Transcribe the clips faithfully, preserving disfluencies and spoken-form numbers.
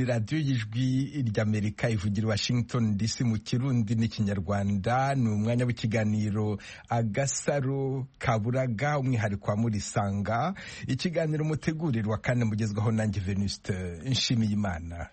radiyo y'ijwi ry'Amerika ivugira Washington D C mu Kirundi n'ikinyarwanda. Ni umwanya w'ikiganiro Agasaro Kaburaga, umwihariko wa Murisanga, ikiganiro mutegurirwa kandi mugezwaho nanjye Venuste Nshimiyimana.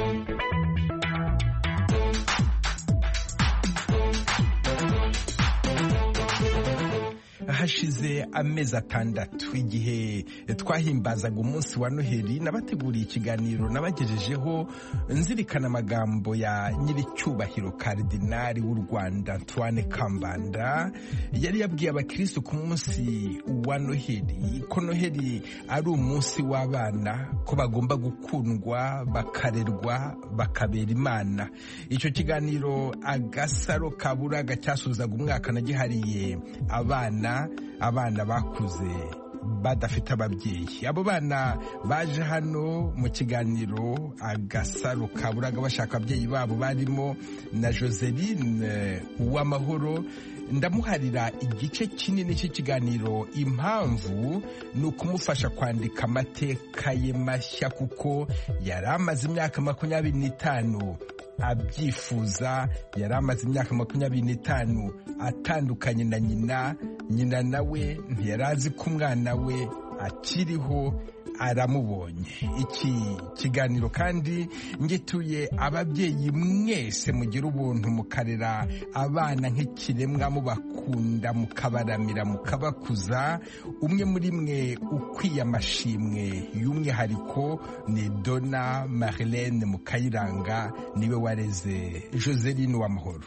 Hashize amezi atandatu igihe twahimbazaga umunsi wa Noheli, nabateguriye ikiganiro nabagejejeho nzirikana amagambo ya nyiricyubahiro Karidinali w'u Rwanda Antoine Kambanda yari yabwiye abakristo ku munsi wa Noheli ko Noheli ari umunsi w'abana, ko bagomba gukundwa, bakarerwa, bakabera Imana. Icyo kiganiro Agasaro Kaburaga cyasuzaga umwaka nagihariye abana abana bakuze badafite ababyeyi. Abo bana baje hano mu kiganiro Agasaro Kaburaga bashaka ababyeyi babo, barimo na Joseline Uwamahoro. Ndamuharira igice kinini cy'ikiganiro. Impamvu ni ukumufasha kwandika amateka ye mashya, kuko yari amaze imyaka makumyabiri n'itanu abyifuza. Yari amaze imyaka makumyabiri n'itanu atandukanye na nyina. Nyina nawe ntiyari azi ko umwana we akiriho, aramubonye. Iki kiganiro kandi ngituye ababyeyi mwese mugira ubuntu mukarera abana nk'ikiremwa, mubakunda, mukabaramira, mukabakuza. Umwe muri mwe ukwiye amashimwe y'umwihariko ni Dona Marlene Mukayiranga, niwe wareze Joseline Uwamahoro.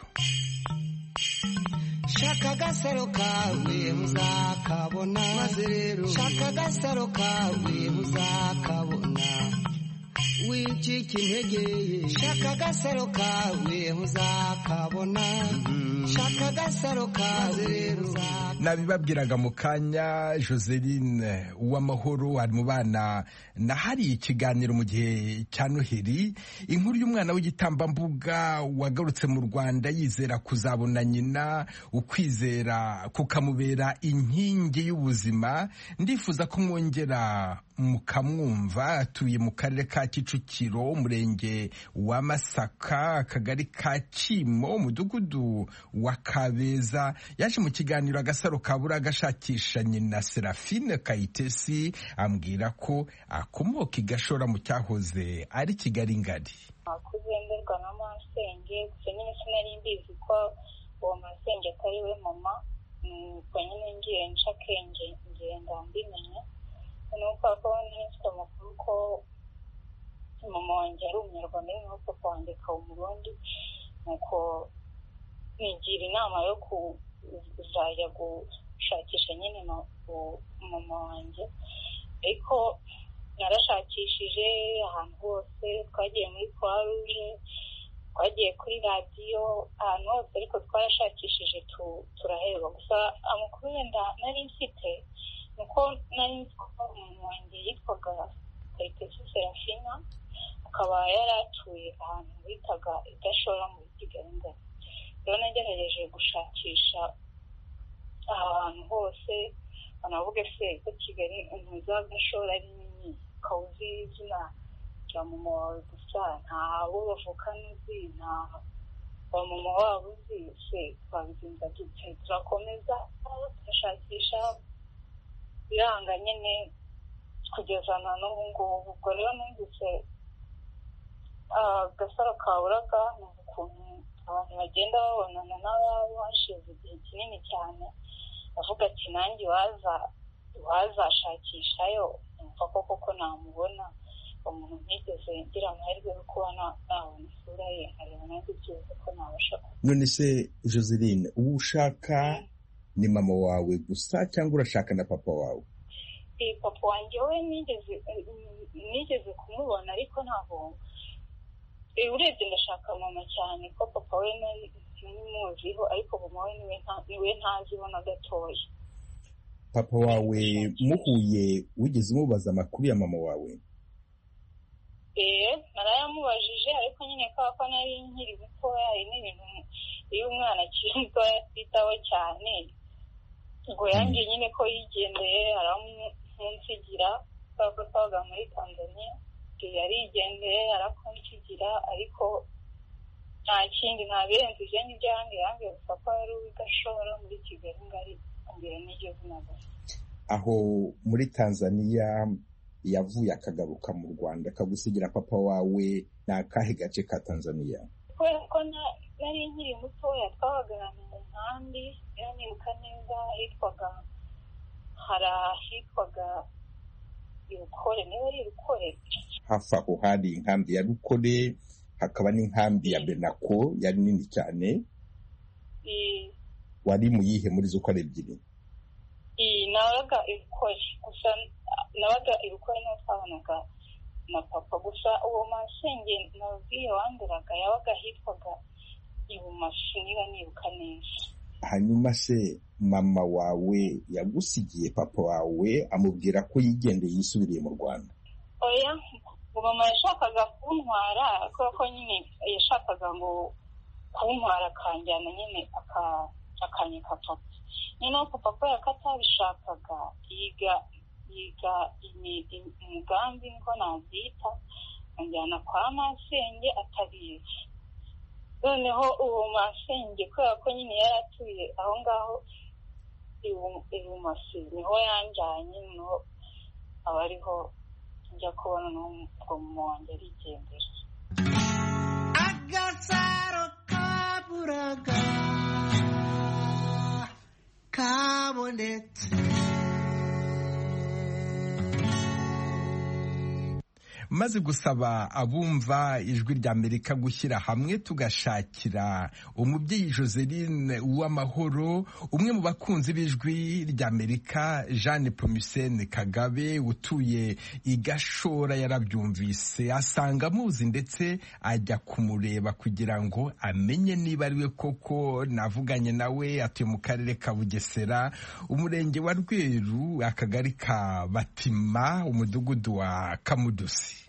Shaka agasaro kawe muzakabona, maze rero shaka agasaro kawe muzakabona, wicika intege. Shaka agasaro kawe muzakabona, shaka agasaro kawe rero. Nabibabwiraga mu kanya, Joseline Uwamahoro ari mu bana nahari ikiganiro mu gihe cya Noheli. Inkuru y'umwana w'igitambambuga wagarutse mu Rwanda yizera kuzabona nyina, ukwizera kukamubera inkingi y'ubuzima. Ndifuza ko mwongera mukamwumva. Atuye mu karere ka Kicukiro, umurenge wa Masaka, akagari ka Kimo, umudugudu wa Kabeza. Yaje mu kiganiro Agasaro Kaburaga ashakisha nyina Serafine Kayitesi, ambwira ko akomoka i Gashora mu cyahoze ari Kigali ngari. Kuzenderwa na masenge, gusa nyine sinari mbizi ko uwo masenge atari we mama. Nuko nyine ngiye nca akenge ngenda mbimenya. Nuko akabona nifite amakuru ko mama wanjye ari umunyarwanda, nuko kwandika umurundi. Nuko nigira inama yo kuzajya gushakisha nyine mama wanjye, ariko narashakishije ahantu hose. Twagiye muri Croix Rouge, twagiye kuri radiyo, ahantu hose, ariko twarashakishije turaheba. Gusa amakuru wenda nari mfite nuko nari nzi ko umuntu wanjye yitwaga Kayitesi Serafina, akaba yari atuye ahantu bitaga i Gashora muri Kigali ngari. Rero nagerageje gushakisha ahantu hose, banavuga se ko Kigali umuza Gashora ari nini, kawuzi izina rya mama wawe gusa, ntawo bavukana uzi, nta wa mama wabo uzi. Se twabigenza dute? Turakomeza turashakisha, biranga nyine kugeza na n'ubu ngubu. Ubwo rero numvise Agasaro Kaburaga, ni ukuntu abantu bagenda babonana n'ababo hashize igihe kinini cyane. Avuga ati nanjye waza wazashakishayo, numva ko koko namubona. Umuntu ntigeze ngira amahirwe yo kubona nabona isura ye, nkareba nanjye byiza ko nabasha. None se Joseline, uwo ushaka ni mama wawe gusa cyangwa urashaka na papa wawe? Eh, papa wanjye we nigeze nigeze kumubona, ariko ntabwo urebye ndashaka mama cyane, ko papa we ntimuziho, ariko mama we niwe ntaziho na gatoya. Papa wawe muhuye wigeze umubaza amakuru ya mama wawe? Eh, narayamubajije, ariko nyine ko nari nkiri mutoya, n'ibintu iyo umwana akiri mutoya atitaho cyane. Ubwo yangiye nyine ko yigendeye, aramunsigira, ko twabaga muri Tanzania. yarigendeye arakunsigira ariko nta kindi nta birenze ibyo ngibyo yambwiye yambwiye gusa ko yari uw'igashora muri Kigali ngari ambwira n'iryo zina gusa. Aho muri Tanzania yavuye akagaruka mu Rwanda akagusigira papa wawe ni akahe gace ka Tanzania? Kubera ko nari nkiri mutoya twabagarana mu nkambi nibuka neza hitwaga hari ahitwaga Rukore, niba ari Rukore. Hafi aho hari inkambi ya Rukore, hakaba n'inkambi ya Benako yari nini cyane. Wari mu yihe muri zo uko ari ebyiri? Nabaga Rukore, gusa nabaga Rukore niho twabonaga na papa, gusa uwo masenge nabwiye wanduraga yabaga hitwaga Ibumashi niba nibuka neza. Hanyuma se mama wawe yagusigiye papa wawe amubwira ko yigendeye yisubiriye mu Rwanda? Oya, mama yashakaga kuntwara kubera ko nyine yashakaga ngo kuntwara akanjyana nyine akanyika papa. Nyine papa ko yakatabishakaga yiga yiga umugambi niko nabyita anjyana kwa masenge atabizi. Noneho uwo masenge kubera ko nyine yaratuye aho ngaho Ibumashi niho yanjyanye, niho aba ariho njya kubona n'ubwo mama wanjye arigendera. Agasaro kaburaga kabonetse. Maze gusaba abumva ijwi rya Amerika gushyira hamwe tugashakira umubyeyi Joseline Uwamahoro, umwe mu bakunzi b'ijwi rya Amerika. Jeanne Pomusene Kagabe utuye i Gashora yarabyumvise asanga amuzi ndetse ajya kumureba kugira ngo amenye niba ari we koko. Navuganye nawe, atuye mu karere ka Bugesera, umurenge wa Rweru, akagari ka Batima, umudugudu wa Kamudusi.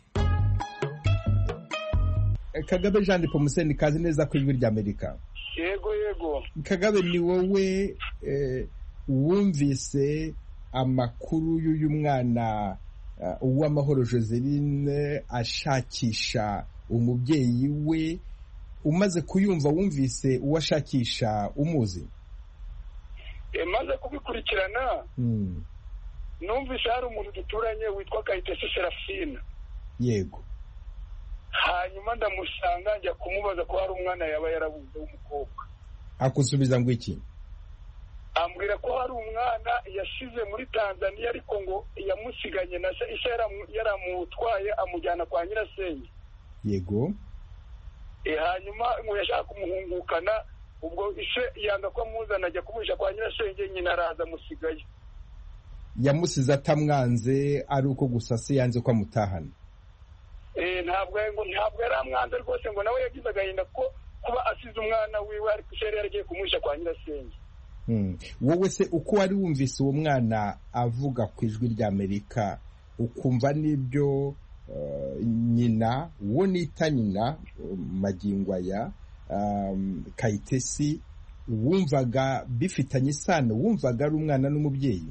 Kagabe Jeanne Pomusene, kazi neza ku ijwi rya Amerika. Yego yego. Kagabe, ni wowe eh, wumvise amakuru y'uyu mwana uh, Uwamahoro Joseline ashakisha umubyeyi we? Umaze kuyumva wumvise uwashakisha umuzi? E, maze kubikurikirana mm. numvise hari umuntu duturanye witwa Kayitesi Serafina. Yego. Hanyuma ndamusanga njya kumubaza ko hari umwana yaba yarabuze w'umukobwa. Akusubiza ngo iki? Ambwira ko hari umwana yashize muri Tanzania ariko ngo yamusiganye na se isha yaramutwaye amujyana kwa nyirasenge. Yego. E, hanyuma ngo yashaka kumuhungukana, ubwo ishe yanga ko amuzana ajya kumuhisha kwa nyirasenge, nyina araza musigaye. Yamusize atamwanze ari uko gusa se yanze ko amutahana? Eh, ntabwo ngo ntabwo yaramwanze rwose, ngo nawe yagize agahinda ko kuba asize umwana wiwe ariko ishe yaragiye kumuhisha kwa nyirasenge. Mm. Wowe se uko wari wumvise uwo mwana avuga ku ijwi rya Amerika, ukumva n'ibyo uh, nyina wo nita nyina magingo aya um, Kayitesi, wumvaga bifitanye isano? Wumvaga ari umwana n'umubyeyi?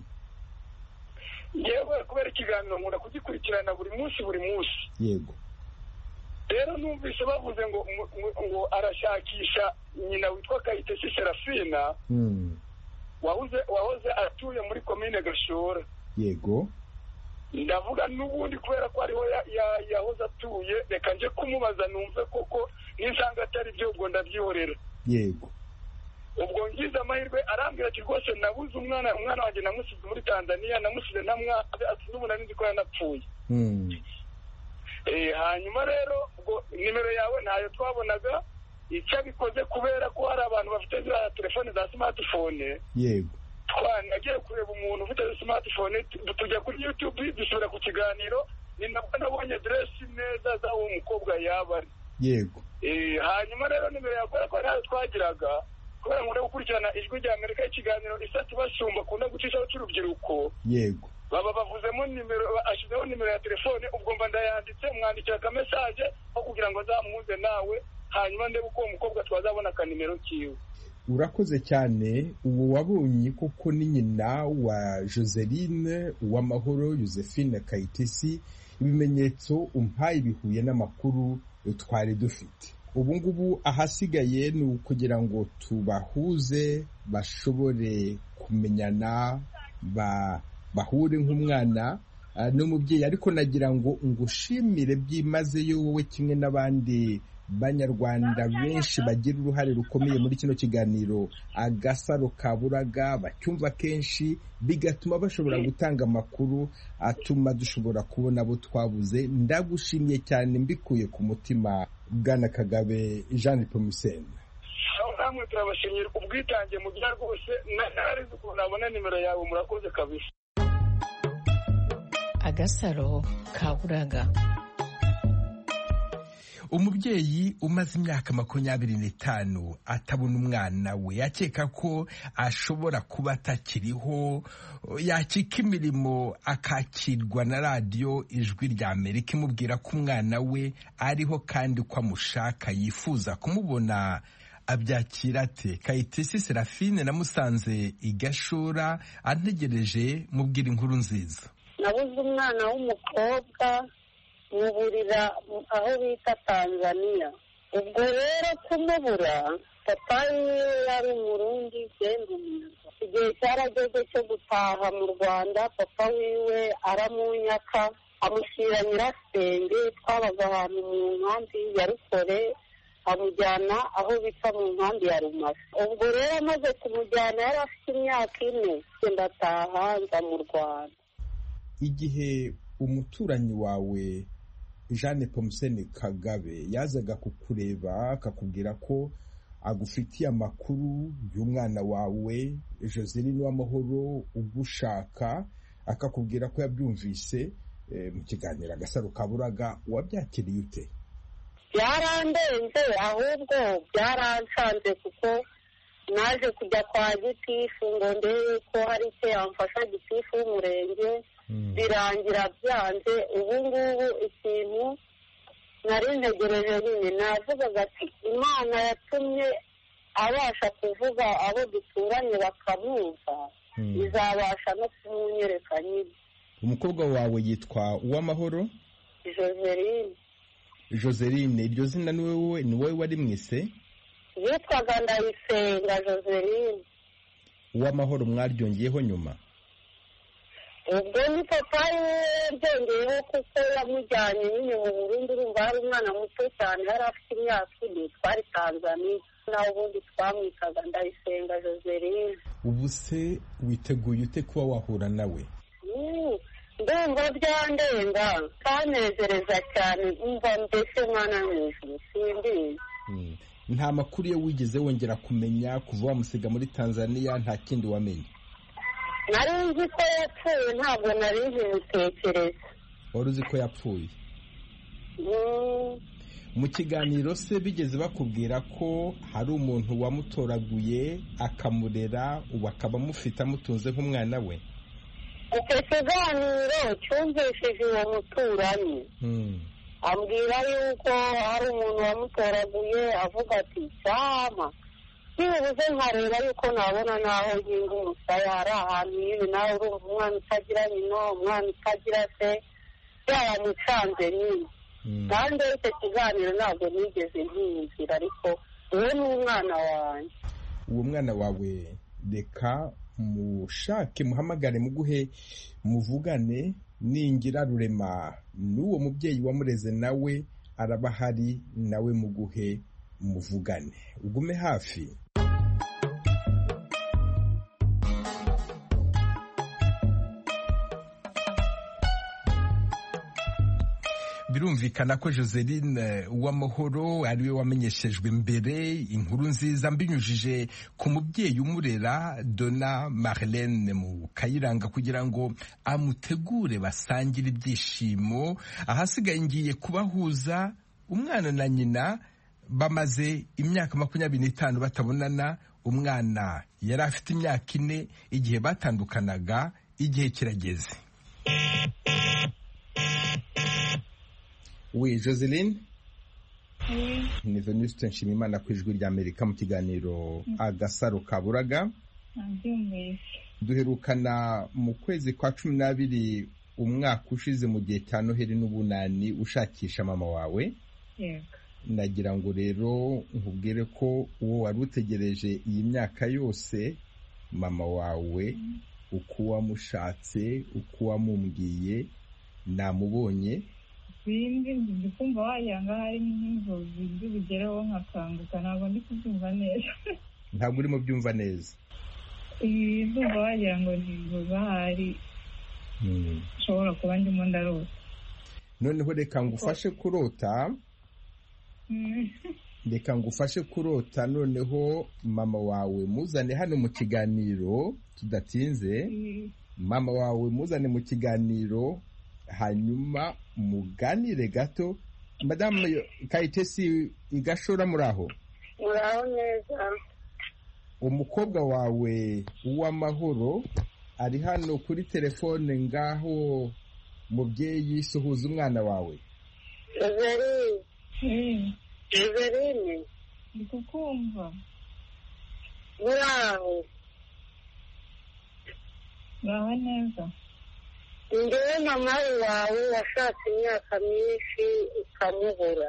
Yewe kubera ikiganiro nkunda kugikurikirana buri munsi buri munsi. Yego. Rero numvise bavuze ngo ngo arashakisha nyina witwa Kayitesi Serafina. Mm. Wahoze wahoze atuye muri commune Gashora. Yego. Ndavuga n'ubundi kubera ko ariho yahoze atuye, reka nje kumubaza numve koko nisanga atari byo, ubwo ndabyihorera. Yego. Ubwo ngize amahirwe arambwira ati rwose nabuze umwana umwana wanjye namusize muri Tanzania, namusize ntamwa ati n'ubu nari nzi ko yanapfuye. Mm. Eh, hanyuma rero ubwo nimero yawe ntayo twabonaga, icyo bikoze kubera ko hari abantu bafite za telefone za smartphone. Yego. Twanagiye kureba umuntu ufite smartphone, tujya kuri YouTube dusubira ku kiganiro, ni nabwo nabonye address neza za uwo mukobwa yaba. Yego. Eh, hanyuma rero nimero yawe ko ntayo twagiraga, kubera ngo gukurikirana ijwi rya Amerika ikiganiro isatu basumba kunda gucishaho cy'urubyiruko. Yego. Baba bavuzemo nimero, ashizeho nimero ya telefone, ubwo mba ndayanditse, mwandikira ka message aho kugira ngo azamuze nawe, hanyuma ndebe uko umukobwa twazabona akanimero kiwe. Urakoze cyane. Uwo wabonye koko ni nyina wa Joseline Uwamahoro Josephine Kayitesi. ibimenyetso umpaye bihuye n'amakuru twari dufite. ubu ngubu ahasigaye ni ukugira ngo tubahuze bashobore kumenyana, bahure nk'umwana n'umubyeyi. ariko nagira ngo ngushimire byimazeyo wowe kimwe n'abandi banyarwanda benshi bagira uruhare rukomeye muri kino kiganiro Agasaro Kaburaga, bacyumva kenshi bigatuma bashobora gutanga amakuru atuma dushobora kubona abo twabuze. Ndagushimiye cyane mbikuye ku mutima Bwana Kagabe Jean Nepomuscène. namwe turabashimira ubwitange mu bya rwose, nari ukuntu nabona nimero yawe, murakoze kabisa. Agasaro Kaburaga. Umubyeyi umaze imyaka makumyabiri n'itanu atabona umwana we, akeka ko ashobora kuba atakiriho, yakika imirimo akakirwa na radiyo Ijwi rya Amerika imubwira ko umwana we ariho kandi ko amushaka, yifuza kumubona. Abyakira ate? Kayitesi Serafine namusanze i Gashora antegereje mubwira inkuru nziza. Nabuze umwana w'umukobwa muburira aho bita Tanzania. ubwo rero kumubura, papa yari umurundi genda umunyarwanda. Igihe cyarageze cyo gutaha mu Rwanda, papa wiwe aramunyaka amushyira nyirasenge, twabaga ahantu mu nkambi ya Rukore, amujyana aho bita mu nkambi ya Rumasa. ubwo rero amaze kumujyana yari afite imyaka ine, ndataha nza mu Rwanda. Igihe umuturanyi wawe Jean Nepomuscène Kagabe yazaga kukureba akakubwira ko agufitiye amakuru y'umwana wawe Joseline Uwamahoro ugushaka, akakubwira ko yabyumvise mu kiganiro Agasaro Kaburaga, wabyakiriye ute? Byarandenze, ahubwo byaransanze kuko naje kujya kwa gitifu ngo ndebe ko hari icyo yamfasha, gitifu w'umurenge, birangira byanze. ubu ngubu ikintu nari ntegereje nyine navugaga ati Imana yatumye abasha kuvuga abo duturanye bakamwumva, izabasha no kumunyereka nyine. Umukobwa wawe yitwa Uwamahoro Joseline. Joseline, iryo zina ni wowe ni wowe wari mwise? Yitwaga Ndayisenga Joseline. Uwamahoro mwaryongeyeho nyuma? ubwo ni papa yongeyeho kuko yamujyanye nyine mu Burundi, urumva hari umwana muto cyane, yari afite imyaka ine, twari Tanzania, naho ubundi twamwitaga Ndayisenga Joseline. Ubu se witeguye ute kuba wahura nawe? ndumva byandenga, kanezereza cyane, umva mbese mwana mwijuru simbizi. Nta makuru ye wigeze wongera kumenya kuva wamusiga muri Tanzania? Nta kindi wamenye? Nari nzi ko yapfuye, ntabwo nari nkibitekereza. Wari uzi ko yapfuye? Mu kiganiro se bigeze bakubwira ko hari umuntu wamutoraguye akamurera, ubu akaba amufite amutunze nk'umwana we? Icyo kiganiro cyumvishije uwo muturanyi, ambwira yuko hari umuntu wamutoraguye, avuga ati cyama byibuze nkareba yuko nabona naho nginga umusaya, hari ahantu y'ibi nawe urumva umwana utagira nyina, umwana utagira se, byaramucanze nyine. kandi icyo kiganiro ntabwo nigeze ntiyumvira, ariko uwo ni umwana wanjye. Uwo mwana wawe reka mushake muhamagare muguhe muvugane, ningira rurema n'uwo mubyeyi wamureze nawe araba hari, nawe muguhe muvugane, ugume hafi. Birumvikana ko Joseline Uwamahoro ariwe wamenyeshejwe mbere inkuru nziza mbinyujije ku mubyeyi umurera Dona Marlene mu Kayiranga kugira ngo amutegure basangire ibyishimo. Ahasigaye ngiye kubahuza umwana na nyina, bamaze imyaka makumyabiri n'itanu batabonana. Umwana yari afite imyaka ine igihe batandukanaga, igihe kirageze. We Joseline, ni Venuste Nshimiyimana ku Ijwi rya Amerika mu kiganiro Agasaro Kaburaga. Duherukana mu kwezi kwa cumi n'abiri umwaka ushize mu gihe cya Noheli n'ubunani ushakisha mama wawe. yego nagira ngo rero nkubwire ko uwo wari utegereje iyi myaka yose mama wawe uko wamushatse uko wamumbwiye namubonye. bindi ndi kumva wayanga hari n'inzozi z'ubugereho nkakanguka ntabwo ndi kubyumva neza. ntabwo urimo byumva neza. ibi ndumva wagira ngo ni inzozi ahari nshobora kuba ndimo ndarota. noneho reka ngufashe kurota reka ngufashe kurota noneho mama wawe muzane hano mu kiganiro tudatinze. mama wawe muzane mu kiganiro hanyuma muganire gato. Madame Kayitesi Igashora muraho? muraho neza. umukobwa wawe uw'amahoro ari hano kuri telefone. ngaho mubyeyi suhuza umwana wawe. Everine Everine ndi kukumva. muraho. muraho neza. ngewe mama wawe washatse imyaka myinshi ukamubura.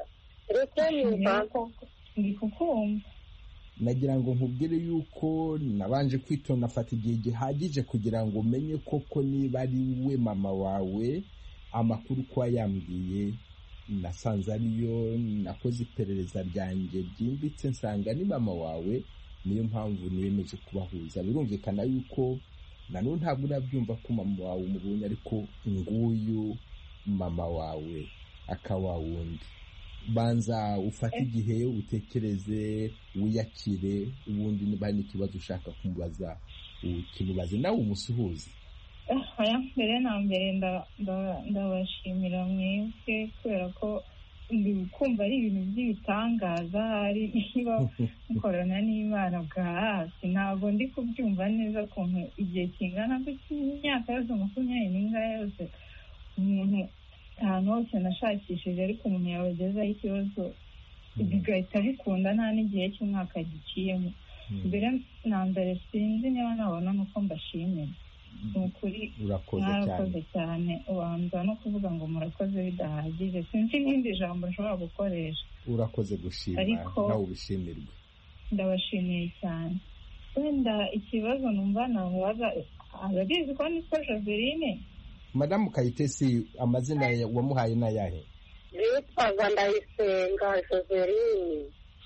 ndi kukumva. nagira ngo nkubwire yuko nabanje kwitonda afata igihe gihagije kugira ngo umenye koko niba ari we mama wawe. amakuru ko yambwiye nasanze ariyo, nakoze iperereza ryanjye ryimbitse nsanga ni mama wawe. niyo mpamvu niyemeje kubahuza. birumvikana yuko nanone ntabwo urabyumva ko mama wawe umubonye, ariko nguyu mama wawe akawa wundi. banza ufate igihe utekereze wiyakire, ubundi niba hari n'ikibazo ushaka kumubaza ukimubaze nawe umusuhuze. aya mbere na mbere ndabashimira mwebwe kubera ko ndi kumva ari ibintu by'ibitangaza hari niba mukorana n'Imana bwa hasi. ntabwo ndi kubyumva neza ukuntu igihe kingana imyaka yose makumyabiri n'ingahe yose umuntu ahantu hose nashakishije ariko umuntu yabagezaho ikibazo bigahita bikunda nta n'igihe cy'umwaka giciyemo. mbere na mbere sinzi niba nabona nuko mbashimira. ni ukuri mwarakoze cyane. ubanza no kuvuga ngo murakoze bidahagije, sinzi n'indi jambo nshobora gukoresha. urakoze gushima nawe ubishimirwe. ndabashimiye cyane. wenda ikibazo numva namubaza, arabizi ko nitwa Joseline? Madamu Kayitesi amazina wamuhaye n'ayahe? yitwaga Ndayisenga Joseline.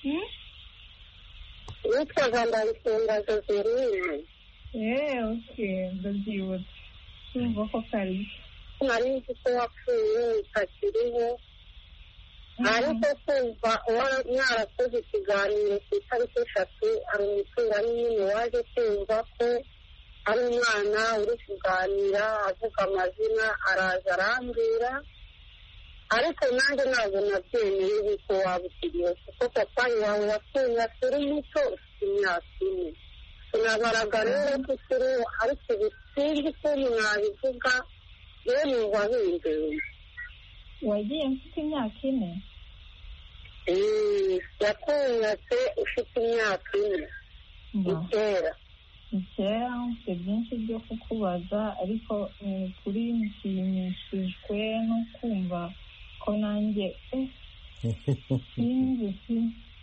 yitwaga Ndayisenga Joseline. eee oke ndabyibutse. kumva ko kari nari nzi ko wapfuye utakiriho, ariko kumva mwarakoze ikiganiro ku itariki eshatu hari umuturanyi nyine waje kumva ko ari umwana uri kuganira avuga amazina, araza arambwira, ariko nanjye ntabwo nabyemeye yuko waba ukiriho kuko papa wawe wapfuye akiri muto ufite imyaka ine. sinabaraga rero ko ukiriho, ariko ubu sinzi ukuntu nabivuga yewe numva bindeye. wagiye mfite imyaka ine? yakunyatse ufite imyaka ine. ikera kera mfite byinshi byo kukubaza, ariko kuri nshimishijwe no kumva ko nanjye sinzi si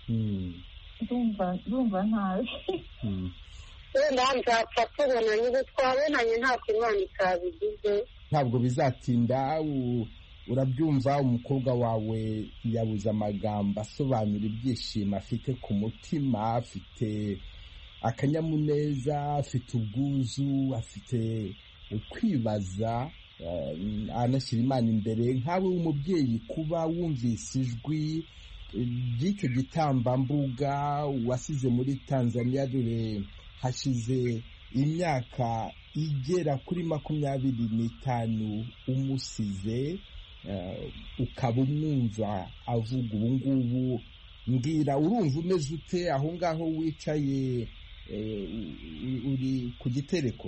ndumva ntabi. wenda nzapfa tubona niba twabonanye ntako Imana itabigize. ntabwo bizatinda. urabyumva umukobwa wawe yabuze amagambo asobanura ibyishimo afite ku mutima, afite akanyamuneza, afite ubwuzu, afite ukwibaza, anashyira Imana imbere. nkawe w'umubyeyi kuba wumvise ijwi ry'icyo gitambambuga wasize muri Tanzania, dore hashize imyaka igera kuri makumyabiri n'itanu umusize, ukaba umwumva avuga ubu ngubu. mbwira, urumva umeze ute aho ngaho wicaye uri ku gitereko?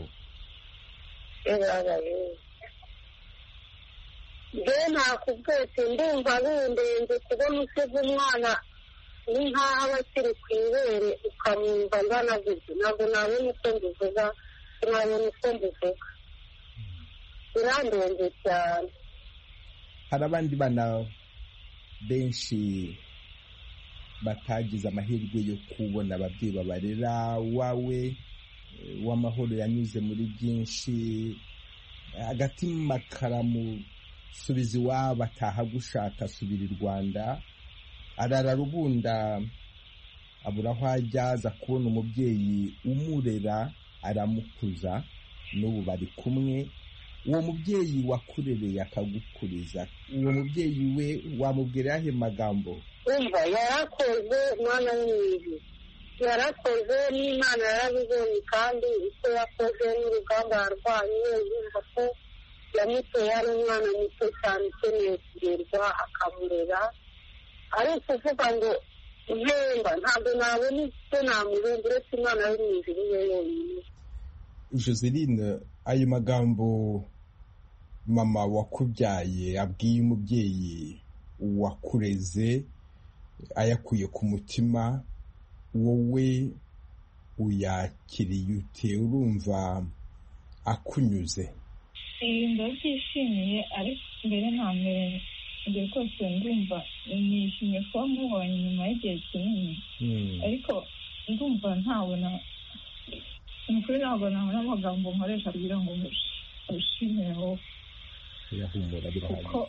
njyewe nakubwete ndumva bindenze kubona usize umwana ni nk'aho aba akiri ku ibere ukamwumva angana gutyo. ntabwo nabona uko mbivuga, sinabona uko mbivuga. birandenze cyane. hari abandi bana benshi batagize amahirwe yo kubona ababyeyi babarera. Wawe w'amahoro yanyuze muri byinshi, agatima karamusubiza iwabo, ataha gushaka asubira i Rwanda, arara Rubunda abura aho ajya, aza kubona umubyeyi umurera aramukuza, n'ubu bari kumwe. Uwo mubyeyi wakurereye akagukuriza, uwo mubyeyi we wamubwira yahe magambo? Umva, yarakoze mwana w'umwiza, yarakoze n'Imana yarabibonye, kandi icyo yakoze n'urugamba yarwanye, yumva ko yamuteye ari umwana muto cyane ukeneye kugerwa akamurera. ari ukuvuga ngo ihemba ntabwo nabona icyo namuremba uretse Imana yo mu ijuru yo yonyine. Joseline, ayo magambo mama wakubyaye abwiye umubyeyi wakureze ayakuye ku mutima, wowe uyakiriye ute? Urumva akunyuze? ndabyishimiye, ariko mbere na mbere igihe rwose ndumva nishimiye kuba mubonye nyuma y'igihe kinini, ariko ndumva ntabona, ni ukuri ntabwo nabona amagambo nkoresha kugira ngo mushimire wowe. Birahumura, birahagije. Kuko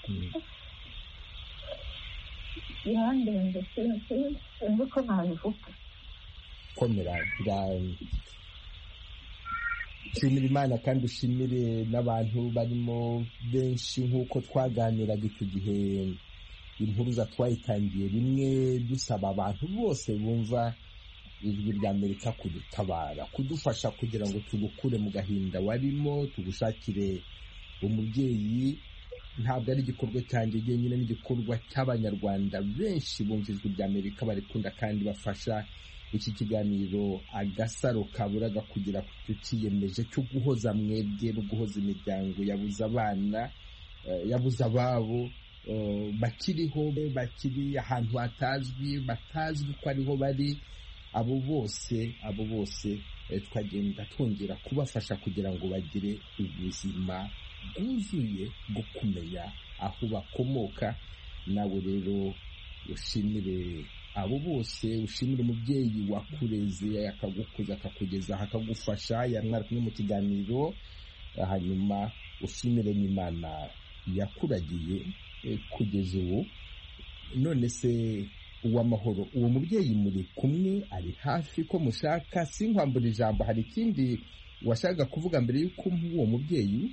birandenze, sinzi ko nabivuga. Komera, shimira Imana kandi ushimire n'abantu barimo benshi, nk'uko twaganiraga icyo gihe impuruza twayitangiye rimwe dusaba abantu bose bumva ijwi rya Amerika kudutabara, kudufasha kugira ngo tugukure mu gahinda warimo, tugushakire umubyeyi. Ntabwo ari igikorwa cyanjye nyine, n'igikorwa cy'abanyarwanda benshi bumva ijwi rya Amerika barikunda kandi bafasha iki kiganiro Agasaro Kaburaga kugira tukiyemeje cyo guhoza mwebwe no guhoza imiryango yabuze abana, yabuze ababo, bakiriho, bakiri ahantu hatazwi, batazwi ko ariho bari. Abo bose abo bose twagenda twongera kubafasha kugira ngo bagire ubuzima bwuzuye bwo kumenya aho bakomoka. Nawe rero ushimire abo bose, ushimire umubyeyi wakureze akagukuza akakugeza akagufasha, yamwara kumwe mu kiganiro, hanyuma ushimire n'Imana yakuragiye kugeza ubu. None se uw'amahoro, uwo mubyeyi muri kumwe, ari hafi ko mushaka? Sinkwambura ijambo, hari ikindi washaka kuvuga mbere y'uko uwo mubyeyi?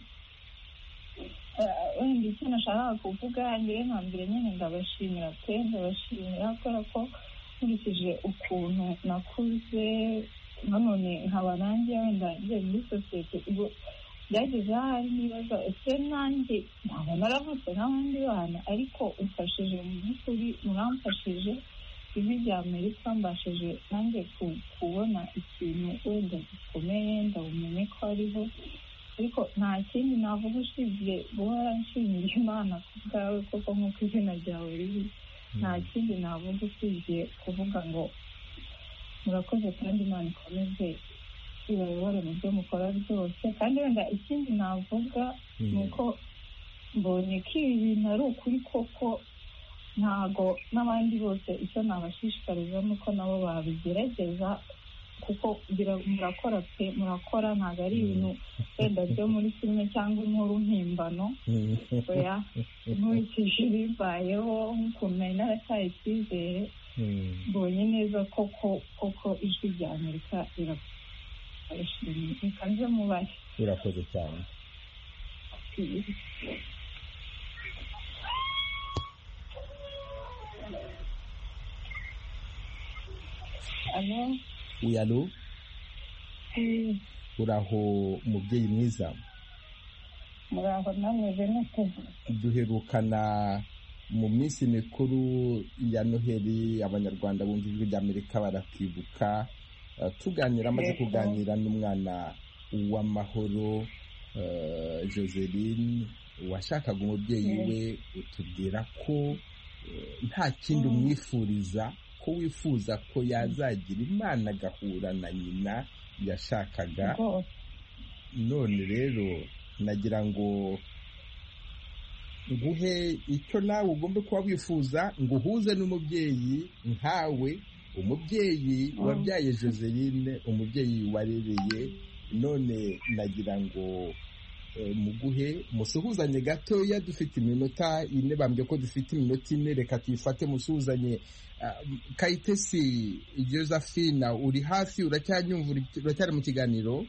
wenda icyo nashakaga kuvuga mbere na mbere nyine ndabashimira pe, ndabashimira kubera ko nkurikije ukuntu nakuze, nanone nkaba nanjye wenda ngiye muri sosiyete, ubwo byageze ahari nibaza ese nanjye ntabwo naravutse n'abandi bana, ariko umfashije mu by'ukuri, muramfashije, ijwi rya Amerika mbashije nanjye kubona ikintu wenda gikomeye, ndabumenye ko ariho. Ariko nta kindi navuga usibye guhora nshimira Imana ku bwawe, koko nk'uko izina ryawe riri. Nta kindi navuga usibye kuvuga ngo murakoze kandi Imana ikomeze ibayobore mu byo mukora byose. Kandi wenda ikindi navuga ni uko mbonye ko ibi bintu ari ukuri koko, ntago n'abandi bose icyo nabashishikariza ni uko nabo babigerageza, kuko murakora pe, murakora, ntabwo ari ibintu wenda byo muri filime cyangwa inkuru mpimbano. oya, nkurikije ibibayeho, nk'ukuntu nari narataye icyizere, mbonye neza koko koko ijwi rya Amerika rirashimye. Reka nze mubahe. Urakoze cyane. Alo? Uyalo? Uraho umubyeyi mwiza? Muraho nameze nute? Duherukana mu minsi mikuru ya Noheli, abanyarwanda bumva ijwi rya Amerika barakwibuka, tuganira, amaze kuganira n'umwana w'amahoro Joseline, washakaga umubyeyi we, utubwira ko nta kindi umwifuriza, ko wifuza ko yazagira Imana agahura na nyina yashakaga. None rero nagira ngo nguhe icyo nawe ugomba kuba wifuza ngo uhuze n'umubyeyi nkawe, umubyeyi wabyaye Joseline, umubyeyi warereye. None nagira ngo muguhe musuhuzanye gatoya, dufite iminota ine, bambye ko dufite iminota ine, reka tuyifate musuhuzanye. Kayitesi Josephine, uri hafi? uracyanyumva? uracyari mu kiganiro?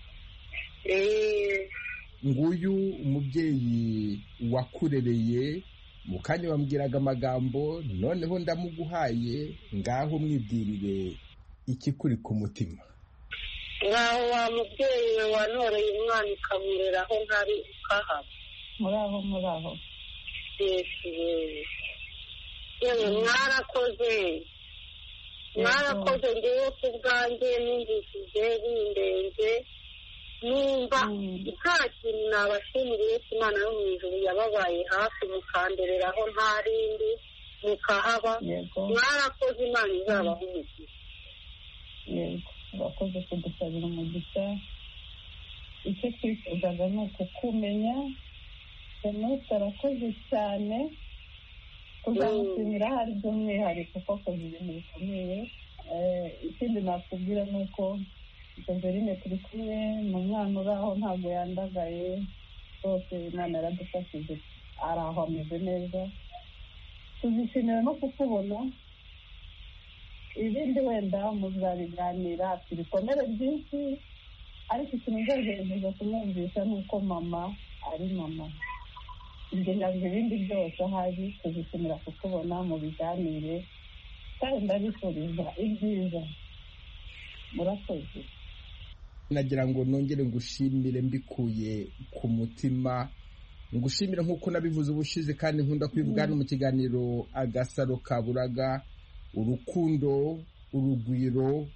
Nguyu umubyeyi wakurereye, mu kanya wambwiraga amagambo, noneho ndamuguhaye, ngaho mwibwirire ikikuri ku mutima. ngaho wa mubyeyi we wanoreye umwana ukamurera aho ntari ukahaba. muraho muraho. yesu yewe mwarakoze mwarakoze ngewe ku bwanjye numvishije bindenze, numva nta kintu nabashimiriye ko Imana yo mu ijuru yababaye hafi mukanderera aho nta rindi mukahaba. mwarakoze, Imana izabaha umugisha. yego urakoze kudusabira umugisha. icyo twifuzaga ni ukukumenya. Jeannette arakoze cyane, tuzamushimira hari by'umwihariko kuko akoze ibintu bikomeye. ikindi nakubwira ni uko Joseline turi kumwe, ni umwana uri aho ntabwo yandagaye rwose, Imana yaradufashije, ari aho ameze neza. tuzishimira no kukubona, ibindi wenda muzabiganira. afite ibikomere byinshi, ariko ikintu nzagerageza kumwumvisha ni uko mama ari mama. ibyo nabyo ibindi byose ahari, tuzishimira kukubona mu biganire, kandi ndabifuriza ibyiza. murakoze. nagira ngo nongere ngushimire mbikuye ku mutima, ngushimire nk'uko nabivuze ubushize kandi nkunda kwivuga mu kiganiro Agasaro Kaburaga, urukundo, urugwiro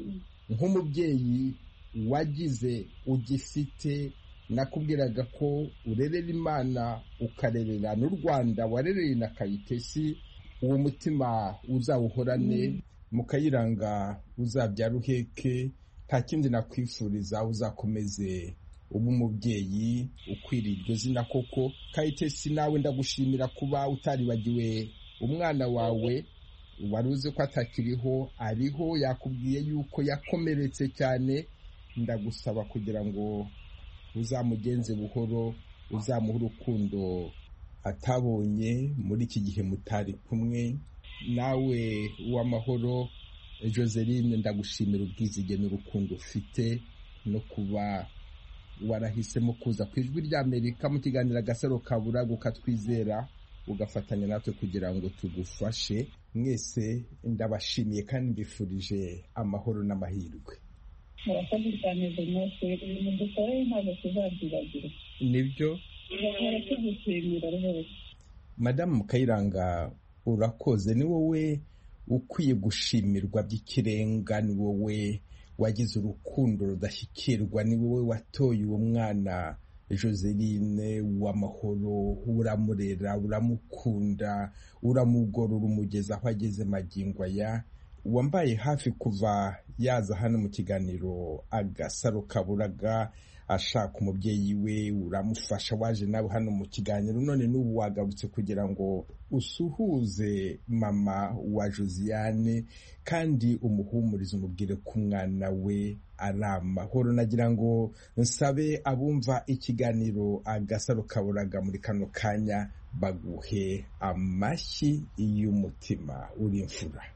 nk'umubyeyi wagize ugifite. nakubwiraga ko urerera Imana ukarerera n'u Rwanda, warereye na Kayitesi. uwo mutima uzawuhorane, Mukayiranga uzabyara uheke. nta kindi nakwifuriza, uzakomeze uba umubyeyi ukwiriye iryo zina koko. Kayitesi, nawe ndagushimira kuba utaribagiwe umwana wawe, wari uzi ko atakiriho, ariho, yakubwiye yuko yakomeretse cyane. ndagusaba kugira ngo uzamugenze buhoro, uzamuha urukundo atabonye muri iki gihe mutari kumwe. nawe w'amahoro Joseline, ndagushimira ubwizige n'urukundo ufite, no kuba warahisemo kuza ku ijwi ry'Amerika mu kiganiro Agasaro Kaburaga, ukatwizera, ugafatanya natwe kugira ngo tugufashe. mwese ndabashimiye kandi mbifurije amahoro n'amahirwe. murakoze cyane Jeannette, ibintu dukoreye ntabwo tuzabyibagirwa. nibyo tugushimira rwose. Madamu Mukayiranga, urakoze. ni wowe ukwiye gushimirwa by'ikirenga, ni wowe wagize urukundo rudashyikirwa, ni wowe watoye uwo mwana Joseline w'amahoro, uramurera, uramukunda, uramugorora, umugeza aho ageze magingo aya. wambaye hafi kuva yaza hano mu kiganiro Agasaro Kaburaga ashaka umubyeyi we, uramufasha, waje nawe hano mu kiganiro, none n'ubu wagarutse kugira ngo usuhuze mama wa Josiane kandi umuhumurize, umubwire ko umwana we ari amahoro. nagira ngo nsabe abumva ikiganiro Agasaro Kaburaga muri kano kanya baguhe amashyi y'umutima. uri imfura.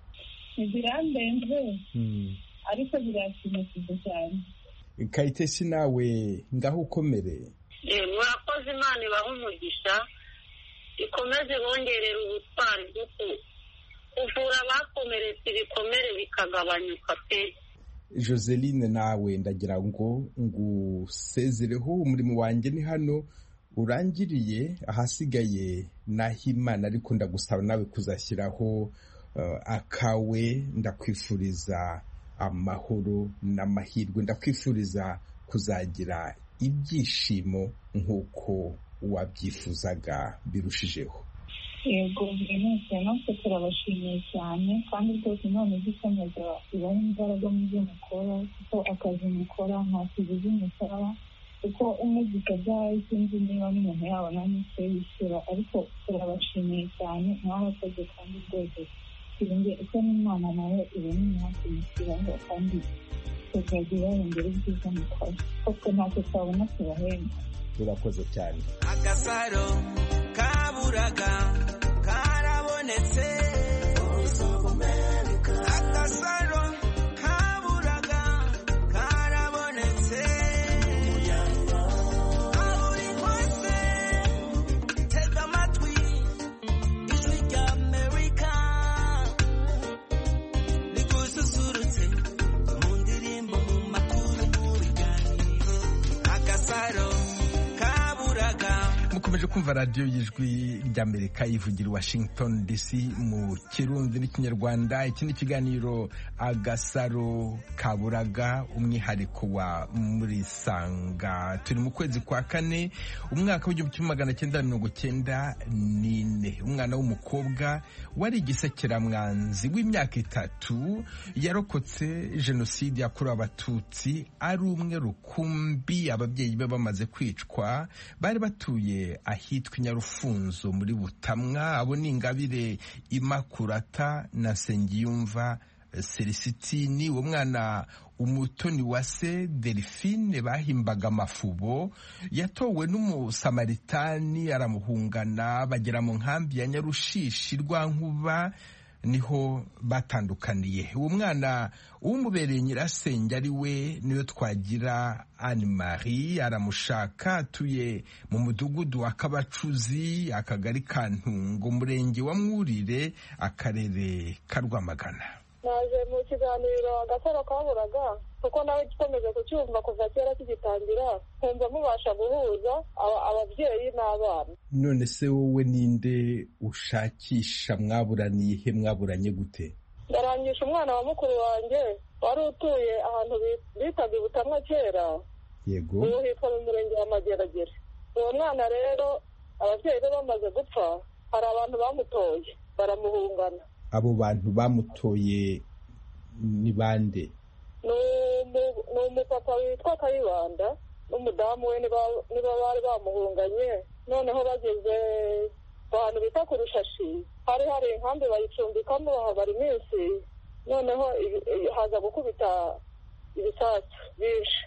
birandenze ariko birashimishije cyane. Kayitesi, nawe ngaho ukomere. murakoze, Imana ibaha umugisha, ikomeze bongerera ubutwari bwo kuvura abakomeretse, ibikomere bikagabanyuka pe. Joseline, nawe ndagira ngo ngusezereho, umurimo wanjye ni hano urangiriye, ahasigaye naho Imana, ariko ndagusaba nawe kuzashyiraho akawe. ndakwifuriza amahoro n'amahirwe, ndakwifuriza kuzagira ibyishimo nk'uko wabyifuzaga birushijeho. yego mwese natwe turabashimiye cyane, kandi rwose none dukomeza ibahe imbaraga mu byo mukora, kuko akazi mukora nta kibuze umusaraba. kuko umuzika byawe sinzi niba n'umuntu yabona n'icyo yishyura, ariko turabashimiye cyane mwabakoze kandi rwose kirenge uko n'umwana nawe ibona imyaka imushyiraho kandi tukagira imbere byiza mukora kuko ntacyo twabona tubahemba. urakoze cyane. Agasaro kaburaga karabonetse, agasaro kaburaga karabonetse, aho uri hose tega amatwi ijwi rya Amerika rigususurutse mu ndirimbo, mu makuru, mu biganiro. Agasaro mukomeje kumva radiyo y'ijwi ry'Amerika ivugira Washington D C mu Kirundi n'ikinyarwanda. iki ni ikiganiro Agasaro kaburaga, umwihariko wa Murisanga. turi mu kwezi kwa kane umwaka w'igihumbi kimwe magana cyenda mirongo cyenda n'ine. umwana w'umukobwa wari igisekeramwanzi w'imyaka itatu yarokotse jenoside yakorewe abatutsi ari umwe rukumbi. ababyeyi be bamaze kwicwa bari batuye ahitwa Nyarufunzo muri Butamwa. abo ni Ingabire Imakurata na Sengiyumva Celestine. uwo mwana umutoni wa se Delphine bahimbaga Amafubo yatowe n'umusamaritani aramuhungana, bagera mu nkambi ya Nyarushishi Rwankuba, niho batandukaniye. uwo mwana umubereye nyirasenge ari we niyo Twagira Anne Marie, aramushaka, atuye mu mudugudu wa Kabacuzi, akagari ka Ntungo, umurenge wa Mwurire, akarere ka Rwamagana. naje mu kiganiro Agasaro kaburaga kuko nawe gikomeje kucyumva kuva kera kigitangira, nkumva mubasha guhuza ababyeyi n'abana. none se wowe ninde ushakisha? mwaburaniye he? mwaburanye gute? ndarangisha umwana wa mukuru wanjye wari utuye ahantu bitaga i Butamwa kera, yego, ubu hitwa mu murenge wa Mageragere. uwo mwana rero ababyeyi be bamaze gupfa, hari abantu bamutoye baramuhungana. abo bantu bamutoye ni bande? ni umupapa witwa Kayibanda n'umudamu we niba bari bamuhunganye. noneho bageze ahantu bita ku Rushashi, hari hari inkambi bayicumbikamo bahabara iminsi, noneho haza gukubita ibisasu byinshi.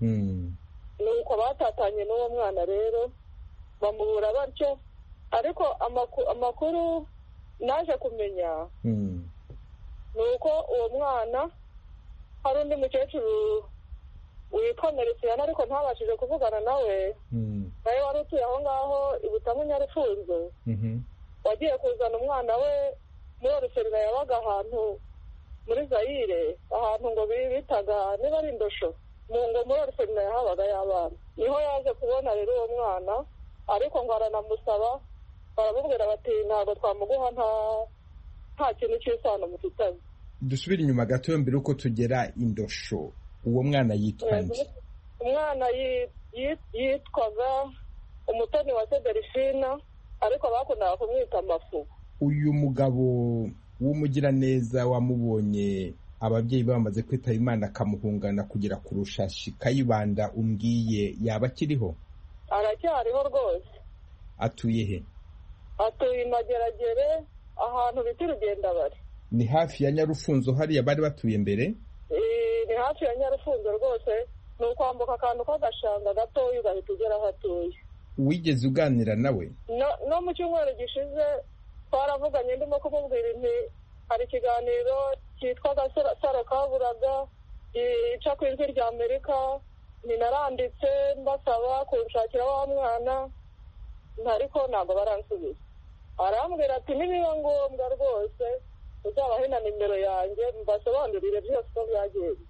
nuko batatanye n'uwo mwana rero bamuhura batyo, ariko amakuru naje kumenya ni uko uwo mwana hari undi mukecuru witwa Merisiyana, ariko ntabashije kuvugana nawe, nawe wari utuye aho ngaho i Butamwa Nyarufunzo, wagiye kuzana umwana we muri Oruferina, yabaga ahantu muri Zaire, ahantu ngo bitaga niba ari Indosho, ngo muri Oruferina yahabaga y'abana. niho yaje kubona rero uwo mwana, ariko ngo aranamusaba, baramubwira bati ntabwo twamuguha nta nta kintu cy'isano mufitanye. dusubire inyuma gato mbere uko tugera Indosho. uwo mwana yitwa nde? umwana yitwaga umutoni wa se Delphine, ariko bakundaga kumwita Amafu. uyu mugabo w'umugiraneza wamubonye ababyeyi bamaze kwitaba Imana akamuhungana kugera ku Rushashi, Kayibanda umbwiye, yaba akiriho? aracyariho rwose. atuye he? atuye i Mageragere ahantu bita Rugendabari. ni hafi ya Nyarufunzo hariya bari batuye mbere? ni hafi ya Nyarufunzo rwose, ni ukwambuka akantu k'agashanga gatoya ugahita ugera aho atuye. wigeze uganira nawe? no mu cyumweru gishize twaravuganye, ndimo kumubwira inti hari ikiganiro cyitwa Agasaro kaburaga gica ku ijwi rya Amerika, ninaranditse mbasaba kunshakira wa mwana, ariko ntabwo baransubiza. arambwira ati nibiba ngombwa rwose uzabahe na nimero yanjye mbasobanurire byose uko byagenze.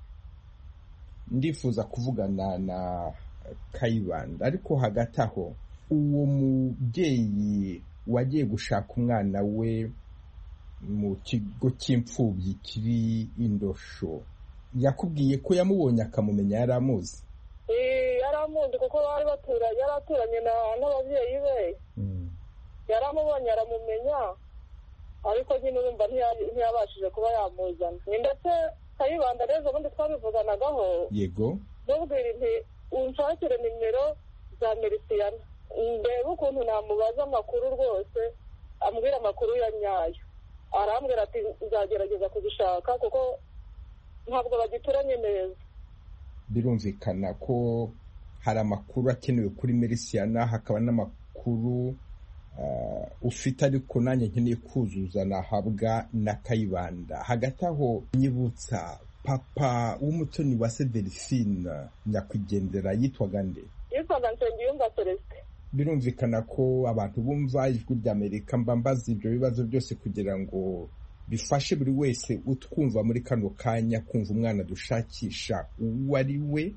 ndifuza kuvugana na Kayibanda, ariko hagati aho uwo mubyeyi wagiye gushaka umwana we mu kigo cy'imfubyi kiri Indosho yakubwiye ko yamubonye akamumenya? yari amuzi? yari amuzi kuko bari baturanye, yari aturanye n'ababyeyi be. yari amubonye aramumenya, ariko nyine urumva ntiyabashije kuba yamuzana. ni ndetse Kayibanda rero ubundi twabivuganagaho, yego, mubwira inti unshakire nimero za merisiyana ndebe ukuntu namubaza amakuru rwose ambwira amakuru ya nyayo. Arambwira ati nzagerageza kuzishaka kuko ntabwo bagituranye neza. Birumvikana ko hari amakuru akenewe kuri merisiyana, hakaba n'amakuru uh, ufite ariko nanjye nkeneye kuzuza nahabwa na Kayibanda. Hagati aho nyibutsa papa w'umutoni wa Delphine nyakwigendera yitwaga nde? Yitwaga Nsengiyumva Celestin. Birumvikana ko abantu bumva ijwi ry'Amerika mba mbaza ibyo bibazo byose kugira ngo bifashe buri wese utwumva muri kano kanya kumva umwana dushakisha uwo ari we.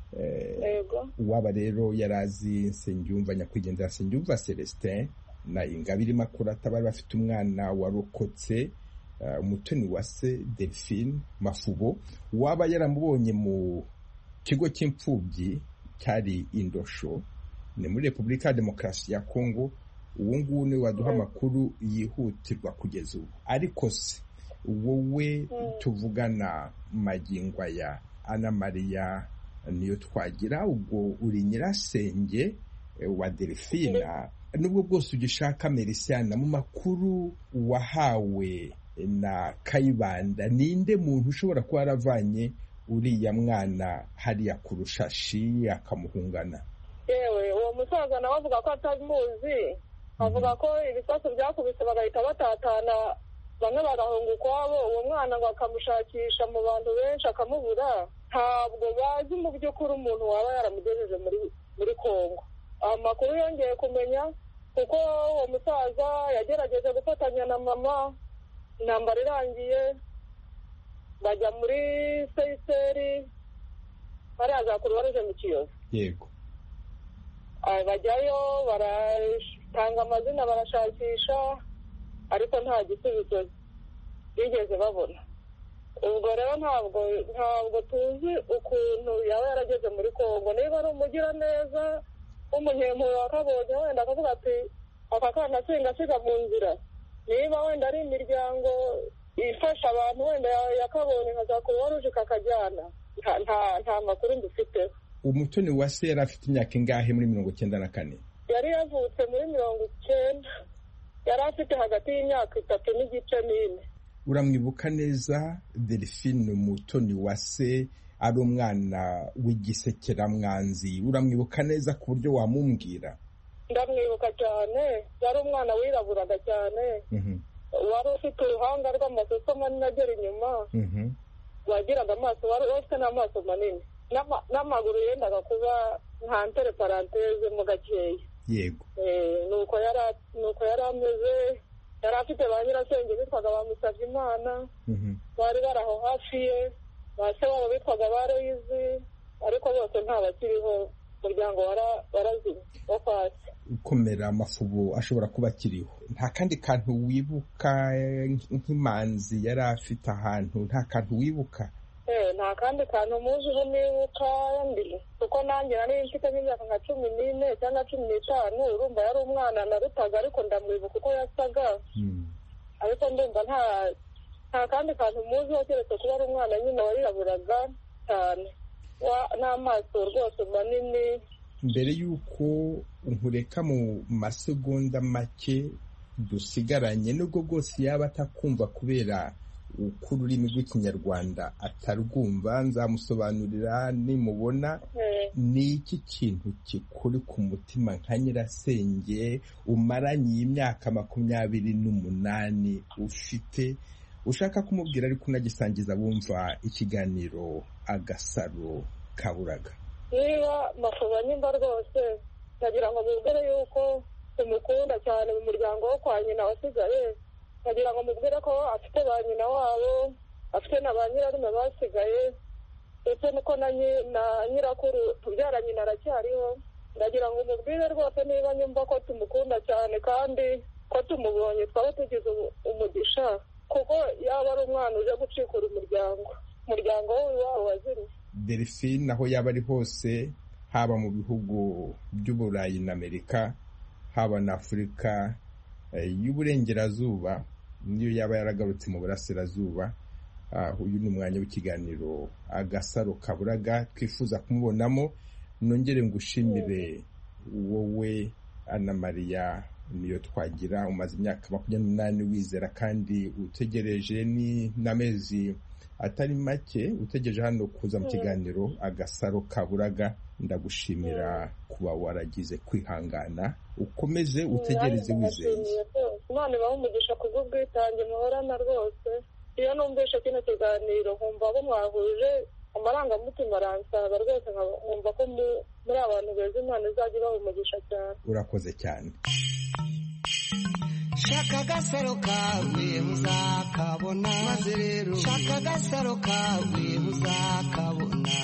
Yego. Uwaba rero yarazi Nsengiyumva nyakwigendera Nsengiyumva Celestin na Ingabire Makurata bari bafite umwana warokotse umutoni wa se Delphine Mafubo. Waba yaramubonye mu kigo cy'imfubyi cyari Indosho ni muri Repubulika ya Demokarasi ya Kongo. Uwo nguwo ni waduha amakuru yihutirwa kugeza ubu. Ariko se wowe tuvugana magingo ya Ana Maria niyo twagira, ubwo uri nyirasenge wa Delphine, nubwo bwose ugishaka merisiyana, mu makuru wahawe na Kayibanda ninde muntu ushobora kuba yaravanye uriya mwana hariya ku rushashi akamuhungana? Yewe uwo musaza nawe avuga ko atamuzi, avuga ko ibisasu byakubise bagahita batatana, bamwe bagahunga ukwabo, uwo mwana ngo akamushakisha mu bantu benshi akamubura. Ntabwo bazi mu by'ukuri umuntu waba yaramugejeje muri muri Kongo. Amakuru yongeye kumenya kuko uwo musaza yagerageje gufatanya na mama, intambara irangiye bajya muri Seyiseri hariya za Kuruwaruje mu Kiyovu. Yego. Bajyayo baratanga amazina barashakisha ariko nta gisubizo bigeze babona. Ubwo rero ntabwo ntabwo tuzi ukuntu yaba yarageze muri Kongo. Niba ari umugira neza w'umunyempuro wakabonye wenda akavuga ati aka kana singasiga mu nzira, niba wenda ari imiryango ifasha abantu wenda yakabonye nka za Kuruwaruje kakajyana, nta nta makuru dufite. Umutoni wa se yari afite imyaka ingahe muri mirongo icyenda na kane? Yari yavutse muri mirongo icyenda, yari afite hagati y'imyaka itatu n'igice n'ine. Uramwibuka neza Delphine Umutoni wa se ari umwana w'igisekeramwanzi? Uramwibuka neza ku buryo wamumbwira? Ndamwibuka cyane, yari umwana wiraburaga cyane, wari ufite uruhanga rw'amasoso manini agera inyuma, wagiraga amaso, wari ufite n'amaso manini, n'amaguru yendaga kuba nka ntere paranteze mu gakeya. Yego. Nuko yari nuko yari ameze, yari afite ba nyirasenge bitwaga ba Musabyimana, bari bari aho hafi ye, ba se wabo bitwaga ba Loyizi, ariko bose nta bakiriho, umuryango warazimye wo kwasi. Komera Mafubo ashobora kuba akiriho. Nta kandi kantu wibuka nk'imanzi yari afite ahantu, nta kantu wibuka? Eh, nta kandi kantu muziho nibuka ndi, kuko nanjye nari mfite nk'imyaka nka cumi n'ine cyangwa cumi n'itanu, urumva yari umwana narutaga, ariko ndamwibuka uko yasaga. Ariko ndumva nta nta kandi kantu muziho keretse kuba ari umwana nyine wariraburaga cyane, n'amaso rwose manini. Mbere y'uko nkureka mu masegonda make dusigaranye, nubwo bwose yaba atakumva kubera uko ururimi rw'ikinyarwanda atarwumva, nzamusobanurira nimubona. Ni iki kintu kikuri ku mutima nka nyirasenge umaranye iyi myaka makumyabiri n'umunani ufite, ushaka kumubwira ariko unagisangiza bumva ikiganiro Agasaro Kaburaga? Niba Mafubo nyimba rwose nagira ngo mubwire yuko tumukunda cyane mu muryango wo kwa nyina wasigaye, nagira ngo mubwire ko afite ba nyina wabo, afite na ba nyirarume basigaye, ndetse nuko na nyirakuru tubyara nyina aracyariho. Ndagira ngo mubwire rwose niba nyumva ko tumukunda cyane kandi ko tumubonye twaba tugize umugisha, kuko yaba ari umwana uje gucikura umuryango umuryango w'iwabo wazimye. Delphine aho yaba ari hose, haba mu bihugu by'Uburayi na Amerika, haba na Afurika y'Uburengerazuba, niyo yaba yaragarutse mu Burasirazuba, uyu ni umwanya w'ikiganiro Agasaro Kaburaga twifuza kumubonamo. nongere ngushimire wowe Ana Maria niyo twagira, umaze imyaka makumyabiri n'umunani wizera kandi utegereje ni n'amezi atari make utegereje hano kuza mu kiganiro Agasaro Kaburaga. Ndagushimira kuba waragize kwihangana, ukomeze utegereze wizeye. Imana ibahe umugisha kubw'ubwitange muhorana rwose. Iyo numvise kino kiganiro nkumva ko mwahuje amarangamutima aransaba rwose, nkumva ko muri abantu beza Imana izajya ibaha umugisha cyane. Urakoze cyane. Shaka agasaro kawe muzakabona, maze rero shaka agasaro kawe muzakabona,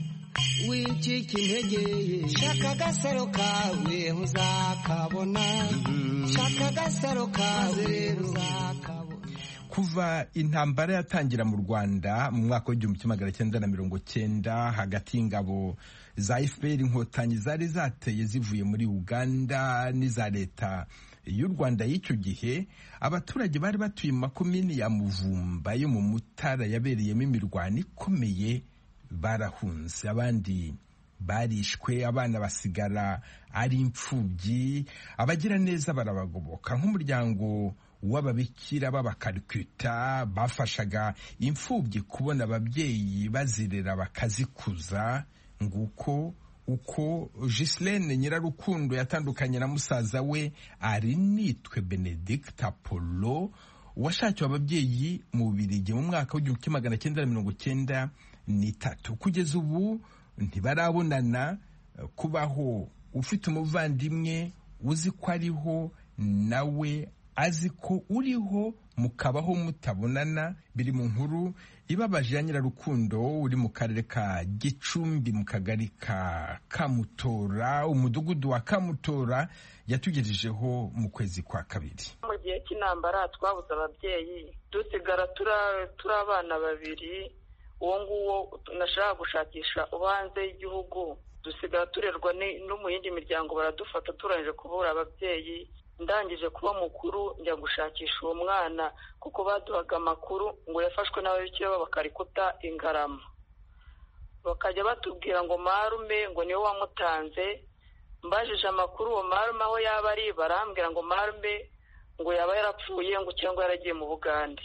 wicika intege, shaka agasaro kawe muzakabona, shaka agasaro kawe muzakabona. Kuva intambara yatangira mu Rwanda mu mwaka w'igihumbi kimwe magana cyenda na mirongo cyenda hagati y'ingabo za F P R inkotanyi zari zateye zivuye muri Uganda n'iza leta y'u Rwanda y'icyo gihe, abaturage bari batuye mu makomini ya Muvumba yo mu Mutara yabereyemo imirwano ikomeye barahunze, abandi barishwe, abana basigara ari imfubyi, abagira neza barabagoboka. Nk'umuryango w'ababikira b'abakarikita bafashaga imfubyi kubona ababyeyi bazirera bakazikuza. Nguko uko Gislaine Nyirarukundo yatandukanye na musaza we Arinitwe Benedict Apollo washakiwe ababyeyi mu Bubiligi mu mwaka w'igihumbi kimwe magana cyenda na mirongo cyenda n'itatu. Kugeza ubu ntibarabonana. Kubaho ufite umuvandimwe uzi ko ariho nawe azi ko uriho, mukabaho mutabonana, biri mu nkuru ibabaje ya Nyirarukundo uri mu karere ka Gicumbi mu kagari ka Kamutora, umudugudu wa Kamutora, yatugejejeho mu kwezi kwa kabiri. Mu gihe cy'intambara twabuze ababyeyi, dusigara turi abana babiri, uwo nguwo nashaka gushakisha ubanze y'igihugu, dusigara turerwa no mu yindi miryango, baradufata turangije kubura ababyeyi. Ndangije kuba mukuru njya gushakisha uwo mwana, kuko baduhaga amakuru ngo yafashwe n'ababikira b'abakarikuta Ingarama, bakajya batubwira ngo marume ngo niwe wamutanze. Mbajije amakuru uwo marume aho yaba ari, barambwira ngo marume ngo yaba yarapfuye ngo cyangwa yaragiye mu Bugande.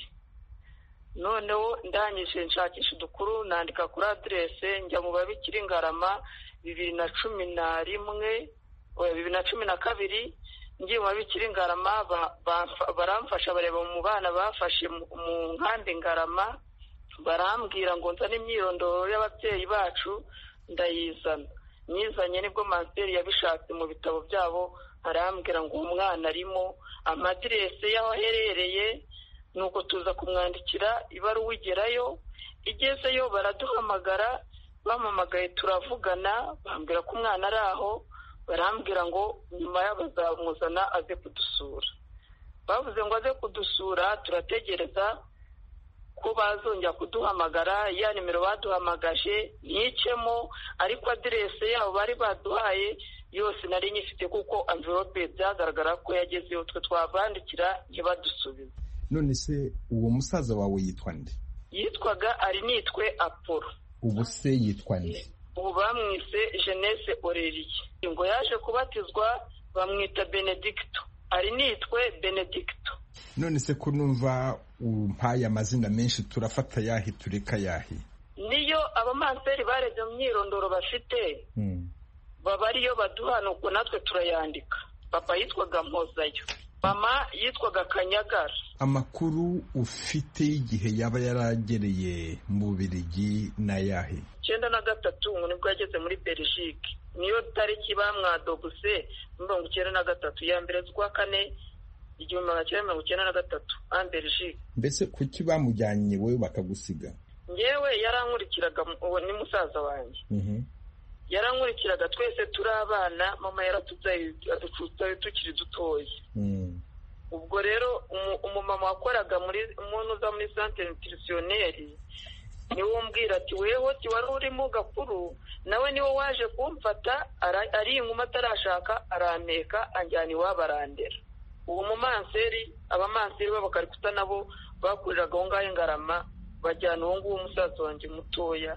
Noneho ndangije nshakisha udukuru, nandika kuri adresse, njya mu babikira Ingarama bibiri na cumi na rimwe bibiri na cumi na kabiri ngiye mu babikira Ingarama, baramfasha bareba mu bana bafashe mu nkambi Ingarama, barambwira ngo nzane imyirondoro y'ababyeyi bacu, ndayizana. Nyizanye nibwo Manseri yabishatse mu bitabo byabo, arambwira ngo umwana arimo, amadirese y'aho aherereye, nuko tuza kumwandikira ibaruwa igerayo. Igezeyo baraduhamagara, bamamagaye turavugana, bambwira ko umwana ari aho, barambwira ngo nyuma y'abazamuzana aze kudusura. Bavuze ngo aze kudusura, turategereza ko bazongera kuduhamagara. Ya nimero baduhamagaje nicemo, ariko adirese yabo bari baduhaye yose nari nyifite, kuko envelope byagaragara ko yagezeyo, twe twabandikira ntibadusubize. None se uwo musaza wawe yitwa nde? Yitwaga Arinitwe Apollo. Ubu se yitwa nde? Ubu bamwise Jeunesse Aurelie. Ngo yaje kubatizwa bamwita Benedicto. Arinitwe Benedicto. None se ko numva umpaye amazina menshi, turafata yahi tureka yahi? Niyo abamanseri barebye mu myirondoro bafite, hmm. baba ariyo baduha, nuko natwe turayandika. Papa yitwaga Mpozayo, mama yitwaga Kanyagara. Amakuru ufite igihe yaba yaragereye mu Bubiligi na yahe? Cyenda na gatatu nibwo yageze muri Belgique. Niyo tariki bamwadoguse mirongo icyenda na gatatu ya mbere z'ukwa kane igihumbi magana cyenda mirongo icyenda na gatatu en Belgique. Mbese kuki bamujyanye wowe bakagusiga? Ngewe yarankurikiraga, ni musaza wanjye. Mhm. Yarankurikiraga, twese turi abana, mama yaratubyaye aducutsa tukiri dutoya. Mhm. Ubwo rero umumama wakoraga muri umuntu uza muri centre nutritionnelle niwe umbwira ati weho ti wari urimo gakuru, nawe niwe waje kumfata, ari inkuma atarashaka, aranteka anjyana iwabo arandera. Uwo mumanseri, abamanseri b'abakarikuta nabo bakuriraga aho ngaho Ingarama, bajyana uwo nguwo umusaza wanjye mutoya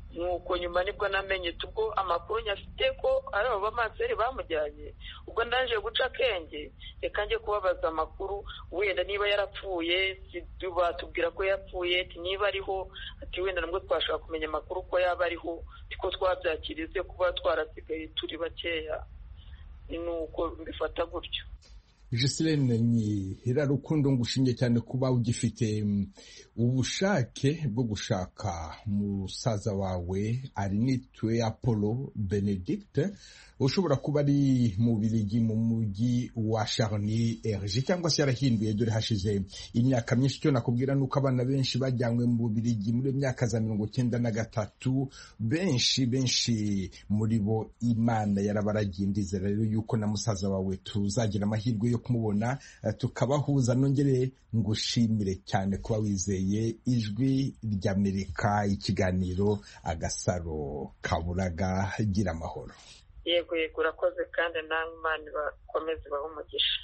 nuko nyuma nibwo namenye ubwo amakuru nyafite ko ari abo bamanseri bamujyanye. Ubwo ndaje guca akenge reka njye kubabaza amakuru, wenda niba yarapfuye batubwira ko yapfuye, niba ariho ati wenda nabwo twashaka kumenya amakuru ko yaba ariho, ko twabyakirize kuba twarasigaye turi bakeya. Nuko mbifata gutyo. Jocelyn Nyirarukundo, ngushimye cyane kuba ugifite ubushake bwo gushaka musaza wawe Arinitwe Apollo Benedict, ushobora kuba ari mu Biligi mu mujyi wa Charny Erge, cyangwa se yarahinduye dore hashize imyaka myinshi. Cyo nakubwira nuko abana benshi bajyanywe mu Biligi muri myaka za mirongo cyenda na gatatu, benshi benshi muri bo Imana yarabaragiye. Ndizera rero yuko na musaza wawe tuzagira amahirwe yo kumubona tukabahuza. Nongere ngushimire cyane kuba wizeye Ijwi ry'Amerika, ikiganiro Agasaro Kaburaga. Gira amahoro. Yego yego, urakoze kandi namwe Imana bakomeze bahe umugisha.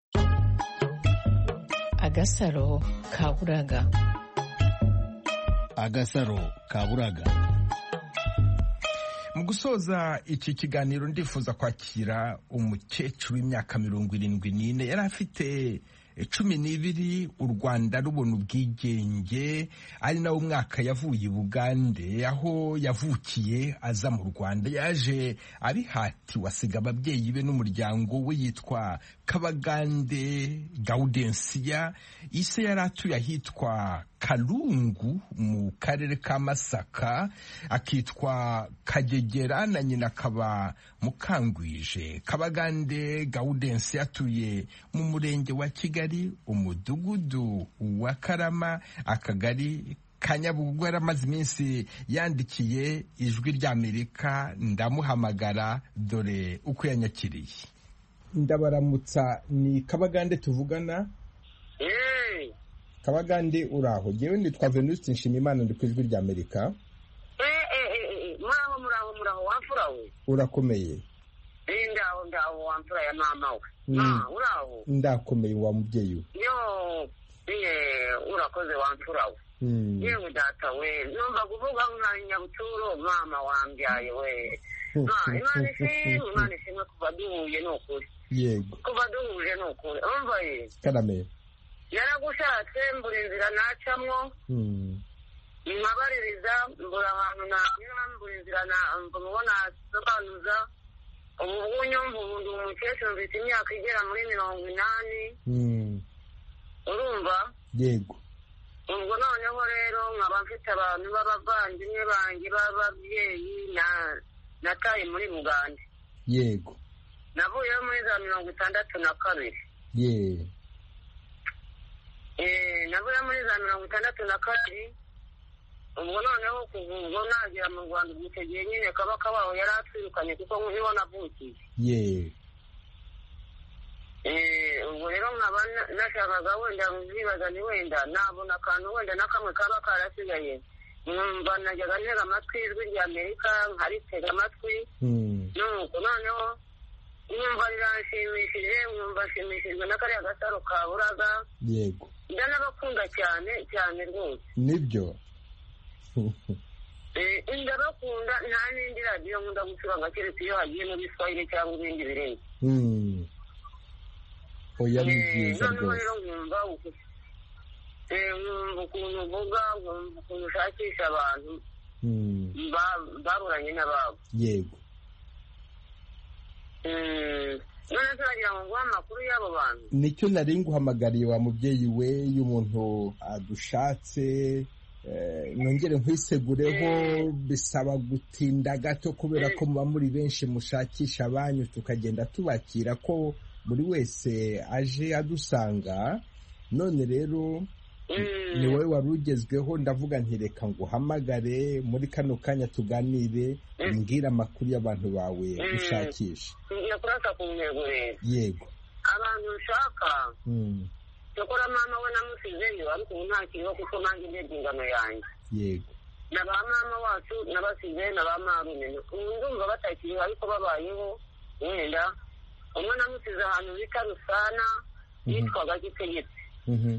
Agasaro Kaburaga. Agasaro Kaburaga. Mu gusoza iki kiganiro ndifuza kwakira umukecuru w'imyaka mirongo irindwi n'ine. Yari afite cumi n'ibiri u Rwanda rubona ubwigenge, ari nawo mwaka yavuye i Bugande aho yavukiye aza mu Rwanda. Yaje ari hati wasiga ababyeyi be n'umuryango we. Yitwa Kabagande Gaudensia. Ise yari atuye ahitwa Kalungu mu karere ka Masaka, akitwa Kagegera, na nyina akaba Mukangwije. Kabagande Gaudensia atuye mu murenge wa Kigali, umudugudu wa Karama, akagari Kanyabugo. Yaramaze iminsi yandikiye Ijwi ry'Amerika, ndamuhamagara dore uko yanyakiriye. Ndabaramutsa, ni Kabagande tuvugana? Eh. Kabagande uraho? Jewe nitwa Venuste Nshimiyimana, ndi ku Ijwi ry'Amerika. Eh eh eh, muraho muraho muraho, wamfura we? Urakomeye? Eh, ndaho ndaho, wamfura ya mama we. Ma, uraho? Ndakomeye wa mubyeyi. Yo, eh, urakoze wamfura we. Mm. Yewe data we, numva kuvuga nka Nyabuturo mama wambyaye we. Ma, Imana ishimwe, Imana ishimwe kuva duhuye n'ukuri. Yego. Kuva duhuje n'ukuri. Umva ye. Karame. Yaragushatse mbura inzira nacamwo. Mm. Nkabaririza mbura ahantu nanyura, mbura inzira mbona sobanuza. Ubu nyumva ubu ndi umukecuru, mfite imyaka igera muri mirongo inani. Mm. Urumva? Yego. Ubwo noneho rero nkaba mfite abantu b'abavandimwe banjye b'ababyeyi na nataye muri Bugande. Yego. Navuyeyo muri za mirongo itandatu na kabiri. Ye. Eh, navuyeyo muri za mirongo itandatu na kabiri. Ubwo noneho kuva ubwo nagera mu Rwanda icyo gihe nyine Kabaka waho yari atwirukanye kuko niho navukiye. Ye. Eh, ubwo rero nkaba nashakaga wenda nzibaza ni wenda nabona akantu wenda nakamwe kaba karasigaye. Numva najyaga ntega amatwi Ijwi ry'Amerika, nkaritega amatwi. Mm. Nuko noneho numva riranshimishije, numva nshimishijwe n'akariya Gasaro Kaburaga. Yego. Ndanabakunda cyane cyane rwose. Nibyo. Eh, ndabakunda, nta n'indi radiyo nkunda gucuranga keretse iyo hagiye mu Giswahili cyangwa ibindi birenze. Mm. Oya ni byiza rwose. Noneho rero nkumva nkumva ukuntu uvuga, nkumva ukuntu ushakisha abantu baburanye n'ababo. Yego. none turagira ngo nguhe amakuru y'abo bantu. Nicyo nari nguhamagariye wa mubyeyi we, iyo umuntu adushatse nongere nkwisegureho, bisaba gutinda gato kubera ko muba muri benshi mushakisha abanyu, tukagenda tubakira ko buri wese aje adusanga. None rero ni wowe wari ugezweho, ndavuga nti reka nguhamagare muri kano kanya tuganire, mbwira amakuru y'abantu bawe ushakisha. Nakurasa ku ntego rero. Yego. Abantu ushaka cyokora mama we namusizeyo, ariko ubu ntakiriho kuko nanjye ndebye ingano yanjye. Yego. Na ba mama wacu nabasize na ba marume, ndumva batakiriho ariko babayeho. Wenda umwe namusize ahantu bita Rusana, yitwaga Gitegetse,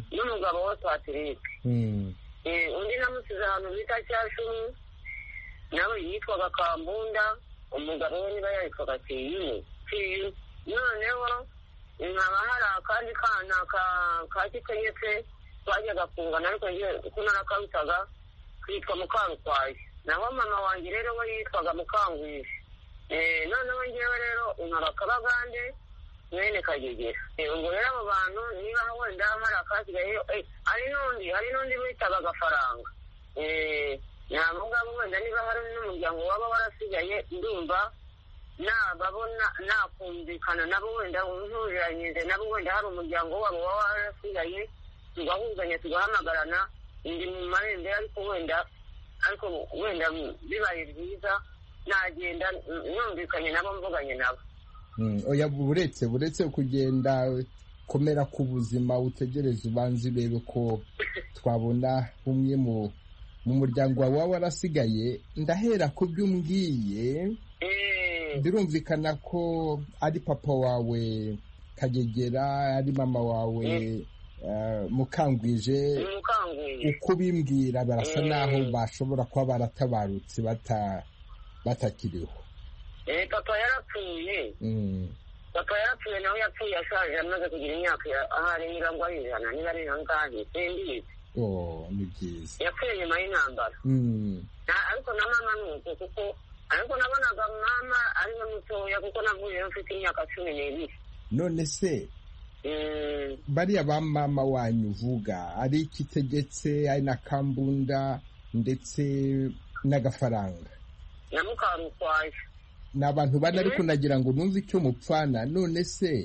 n'umugabo we Patrick. Undi namusize ahantu bita Cyashumi, nawe yitwaga Kambunda, umugabo we niba yitwaga Tiyine Tiyu. Noneho nkaba hari akandi kana ka Kikenyetse twajyaga kungana, ariko ko narakabitaga kitwa Mukarukwaye. Naho mama wanjye rero we yitwaga Mukangwisha. Noneho njyewe rero nkaba Kabagande mwene Kagegera. Ubwo rero abo bantu niba wenda hari akasigaye, hari n'undi hari n'undi bitaga Gafaranga. Ntabwo ngabo wenda niba hari n'umuryango waba warasigaye ndumva nababona nakumvikana nabo wenda unturiranyije nabo wenda hari umuryango wabo waba warasigaye tugahuzanya tugahamagarana ndi mu marembe, ariko wenda ariko wenda bibaye byiza nagenda numvikanye nabo mvuganye nabo. Oya buretse buretse kugenda komera ku buzima utegereze ubanze urebe ko twabona umwe mu mu muryango wawe warasigaye. Ndahera ku byumbwiye, birumvikana ko ari papa wawe Kagegera, ari mama wawe Mukangwije. Uko bimbwira barasa naho bashobora kuba baratabarutse batakiriho. Papa yarapfuye. Papa yarapfuye nawe yapfuye ashaje, amaze kugira imyaka ahari mirongo ijana niba ari nangahe simbizi. Oh, ni byiza. Yapfuye nyuma y'intambara. Ariko na mama nuko kuko ariko nabonaga mama ari mutoya kuko navuye mfite imyaka cumi n'ibiri. None se bariya ba mama wanyu uvuga ari Kitegetse, ari na Kambunda ndetse n'Agafaranga na Mukarukwaye, ni abantu bane, ariko nagira ngo numve icyo mupfana. None se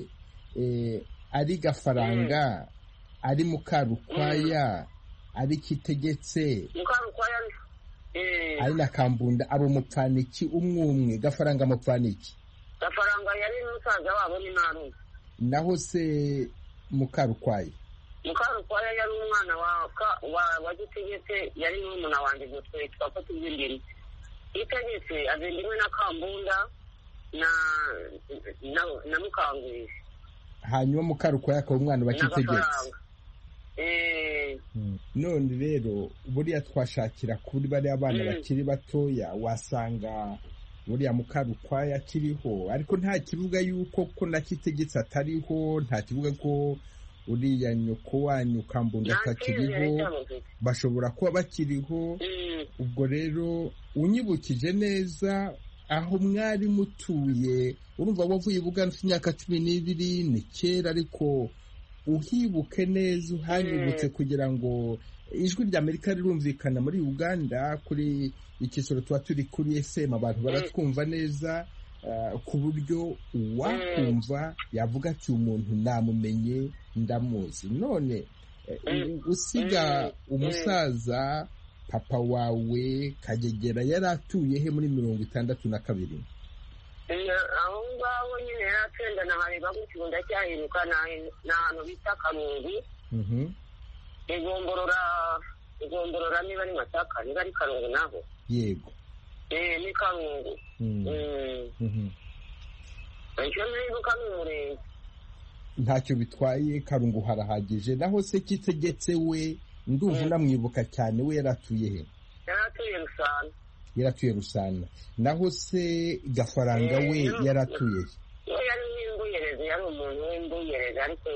ari Gafaranga, ari Mukarukwaya, ari Kitegetse, Mukarukwaya ari na Kambunda, abo mupfana iki umwe umwe? Gafaranga mupfana iki? Gafaranga yari musaza wabo ni Marume. Naho se Mukarukwaye? Mukarukwaya yari umwana wa wa Kitegetse, yari n'umuna wanjye gutwe twako tuzindiri. Kitegetse azindimwe na Kambunda na na Mukangwisha. Hanyuma Mukarukwaya akaba umwana wa Kitegetse. Eh none rero buriya twashakira kuri bari abana bakiri batoya, wasanga buriya Mukarukwaya akiriho, ariko nta kivuga yuko ko na Kitegetse atariho, nta kivuga ko uriya nyoko wanyu Kambunda atakiriho, bashobora kuba bakiriho. Ubwo rero unyibukije neza aho mwari mutuye, urumva wavuye Buganda imyaka cumi n'ibiri, ni kera, ariko uhibuke neza uhanyibutse kugira ngo ijwi rya Amerika rirumvikana muri Uganda. Kuri ikisoro tuba turi kuri F M, abantu baratwumva neza ku buryo uwakumva yavuga ati umuntu namumenye ndamuzi. None usiga umusaza papa wawe Kagegera yari atuye he muri mirongo itandatu na kabiri? Aho ngaho nyine yaratenda na hari bagukunda cyahiruka na hano bita Karungu. Igomborora igomborora niba ari Masaka, niba ari Karungu naho. Yego. Eh ni Karungu. Mhm. Icyo nibuka n'umurenge. Ntacyo bitwaye, Karungu harahagije. Naho se Kitegetse we ndumva unamwibuka cyane, we yaratuye he? Yaratuye Rusana. Yaratuye Rusana. Naho se Gafaranga we yaratuye he? Yari n'Imbuyereze, yari umuntu w'Imbuyereze, ariko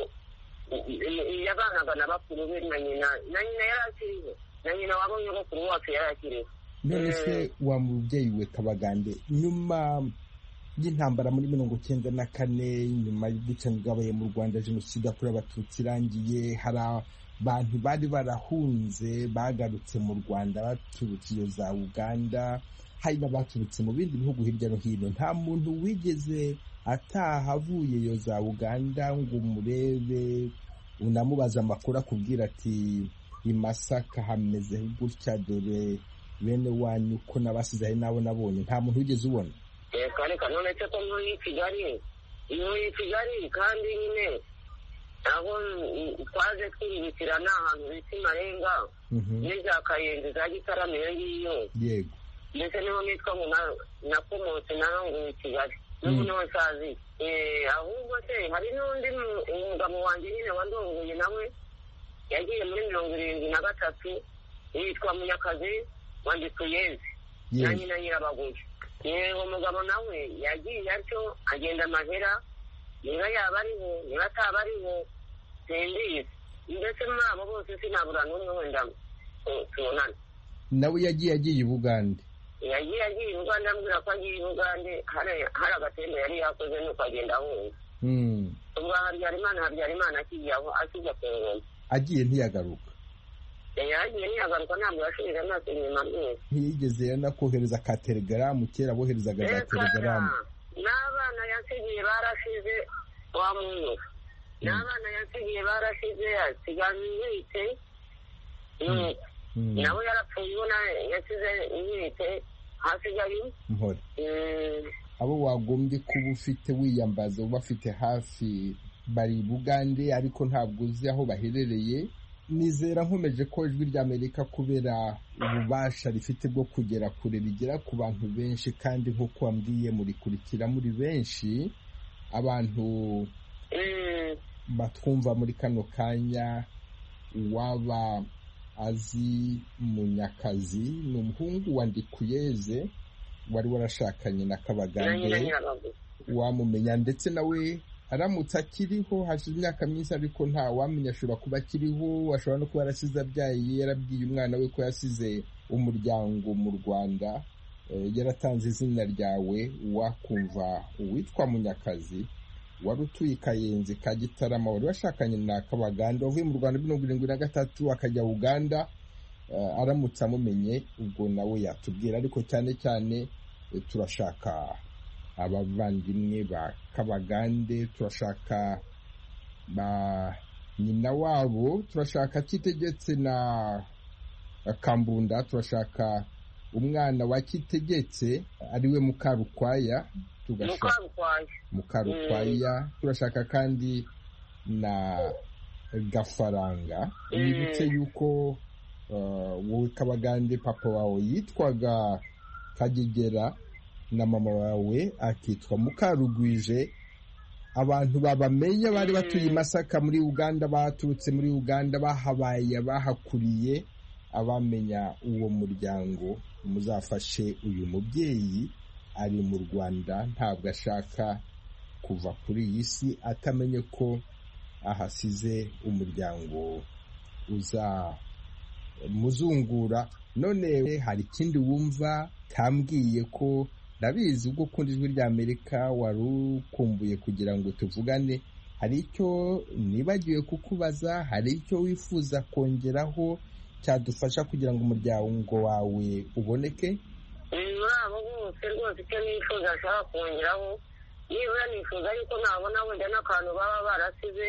yabanaga na bakuru be na nyina. Na nyina yarakiriho. Na nyina wabo nyogokuru wacu yarakiriho. None se wa mubyeyi we Kabagande, nyuma y'intambara muri mirongo cyenda na kane, nyuma y'ubwicanyi bwabaye mu Rwanda, Jenoside yakorewe Abatutsi irangiye, hari abantu bari barahunze bagarutse mu Rwanda baturutse iyo za Uganda, hari n'abaturutse mu bindi bihugu hirya no hino. Nta muntu wigeze ataha avuye iyo za Uganda ngo umurebe unamubaza amakuru akubwira ati i Masaka hameze gutya, dore bene wanyu ko nabasize nabo nabonye? Nta muntu wigeze ubona? Eh kare kanone cyo muri Kigali, muri Kigali kandi nyine aho twaje twirikirana ahantu bita Marenga neza Kayenzi za Gitarame ngiyo. Yego. Ndetse niho nitwa mu nakomotse naranguye Kigali. N'ubu no sazi. Eh ahubwo se hari n'undi umugabo wanjye nyine wandonguye nawe yagiye muri mirongo irindwi na gatatu, yitwa Munyakazi wandituyeze. na nyina nyirabaguye. Yego umugabo nawe yagiye atyo agenda amahera, niba yaba ariho niba ataba ariho sindizi, ndetse muri abo bose sinabura n'umwe wenda tubonana. Nawe yagiye agiye i Bugande? Yagiye agiye i Bugande, ambwira ko agiye i Bugande, hari agatembo yari yakoze nuko agenda ahunga. Ubwo Habyarimana Habyarimana akijya aho akijya ku ngoma. Agiye ntiyagaruka? Yagiye ntiyagaruka, ntabwo yashubije amaso inyuma rwose. Ntiyigeze yanakohereza ka telegaramu, kera boherezaga za telegaramu. N'abana yasigiye barashize wamunyura, n'abana yasigiye barashize asigaje inkite, nawe yarapfuye ubona yasize inkite hasigaye Mpore. Abo wagombye kuba ufite wiyambaza ubafite hafi bari i Bugande, ariko ntabwo uzi aho baherereye. Nizera nkomeje ko ijwi ry'Amerika kubera ububasha rifite bwo kugera kure rigera ku bantu benshi, kandi nk'uko wambwiye murikurikira muri benshi. Abantu batwumva muri kano kanya, uwaba azi Munyakazi ni umuhungu wa Ndikuyeze wari warashakanye na Kabagande, wamumenya, ndetse nawe aramutse akiriho hashize imyaka myinshi, ariko nta wamenya, ashobora kuba akiriho, ashobora no kuba yarasize abyaye, yarabwiye umwana we ko yasize umuryango mu Rwanda, yaratanze izina ryawe, wakumva uwitwa Munyakazi wari utuye i Kayenzi ka Gitarama, wari washakanye na Kabagande, wavuye mu Rwanda mirongo irindwi na gatatu akajya Uganda. Aramutse amumenye ubwo nawe yatubwira, ariko cyane cyane turashaka abavandimwe ba Kabagande, turashaka ba nyina wabo, turashaka Kitegetse na Kambunda, turashaka umwana wa Kitegetse ariwe Mukarukwaya, tugashaka Mukarukwaya, turashaka kandi na Gafaranga. Nibutse yuko wowe Kabagande papa wawe yitwaga Kagegera na mama wawe akitwa Mukarugwije. Abantu babamenya bari batuye i Masaka muri Uganda, baturutse muri Uganda, bahabaye, bahakuriye. Abamenya uwo muryango muzafashe uyu mubyeyi, ari mu Rwanda, ntabwo ashaka kuva kuri iyi si atamenye ko ahasize umuryango uza muzungura. None hari ikindi wumva tambwiye ko ndabizi ubwo ukunda ijwi ry'Amerika wari ukumbuye kugira ngo tuvugane, hari icyo nibagiwe kukubaza, hari icyo wifuza kongeraho cyadufasha kugira ngo umuryango wawe uboneke? Muri abo bose rwose icyo nifuza ashaka kongeraho, nibura nifuza yuko nabona wenda n'akantu baba barasize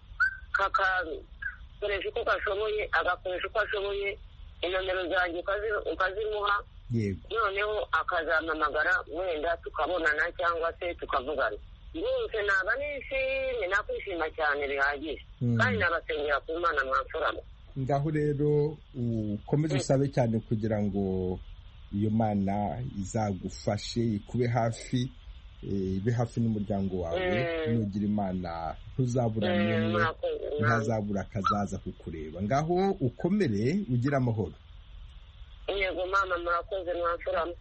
kakakoresha uko kashoboye, agakoresha uko ashoboye, inomero zanjye ukazimuha, noneho akazampamagara wenda tukabonana cyangwa se tukavugana. Rwose naba nishimye, nakwishima cyane bihagije, kandi nabasengera ku Mana mwamfuramo. Ngaho rero ukomeze usabe cyane kugira ngo iyo Mana izagufashe, ikube hafi, ibe hafi n'umuryango wawe. Nugira Imana ntuzabura n'umwe, ntazabura akazaza kukureba. Ngaho ukomere, ugira amahoro. Yego mama, murakoze mwamfuramo.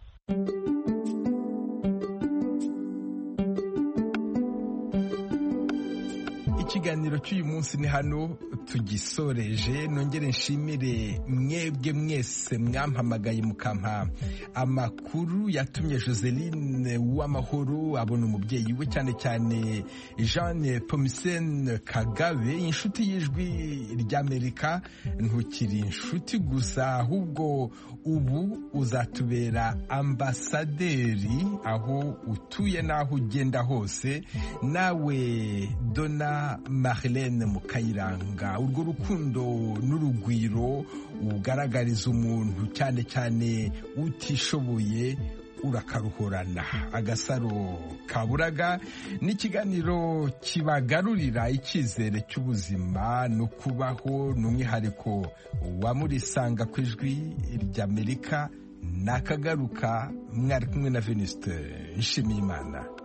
Ikiganiro cy'uyu munsi ni hano tugisoreje. Nongere nshimire mwebwe mwese mwampamagaye mukampa amakuru yatumye Joseline Uwamahoro abona umubyeyi we, cyane cyane Jeanne Pomsen Kagabe, inshuti y'ijwi ry'Amerika. Ntukiri inshuti gusa, ahubwo ubu uzatubera ambasaderi aho utuye n'aho ugenda hose. Nawe Dona Marlene Mukayiranga, urwo rukundo n'urugwiro ugaragariza umuntu cyane cyane utishoboye urakaruhorana. Agasaro Kaburaga ni ikiganiro kibagarurira icyizere cy'ubuzima no kubaho, n'umwihariko wa Murisanga ku ijwi ry'Amerika. Nakagaruka, mwari kumwe na Venuste Nshimiyimana.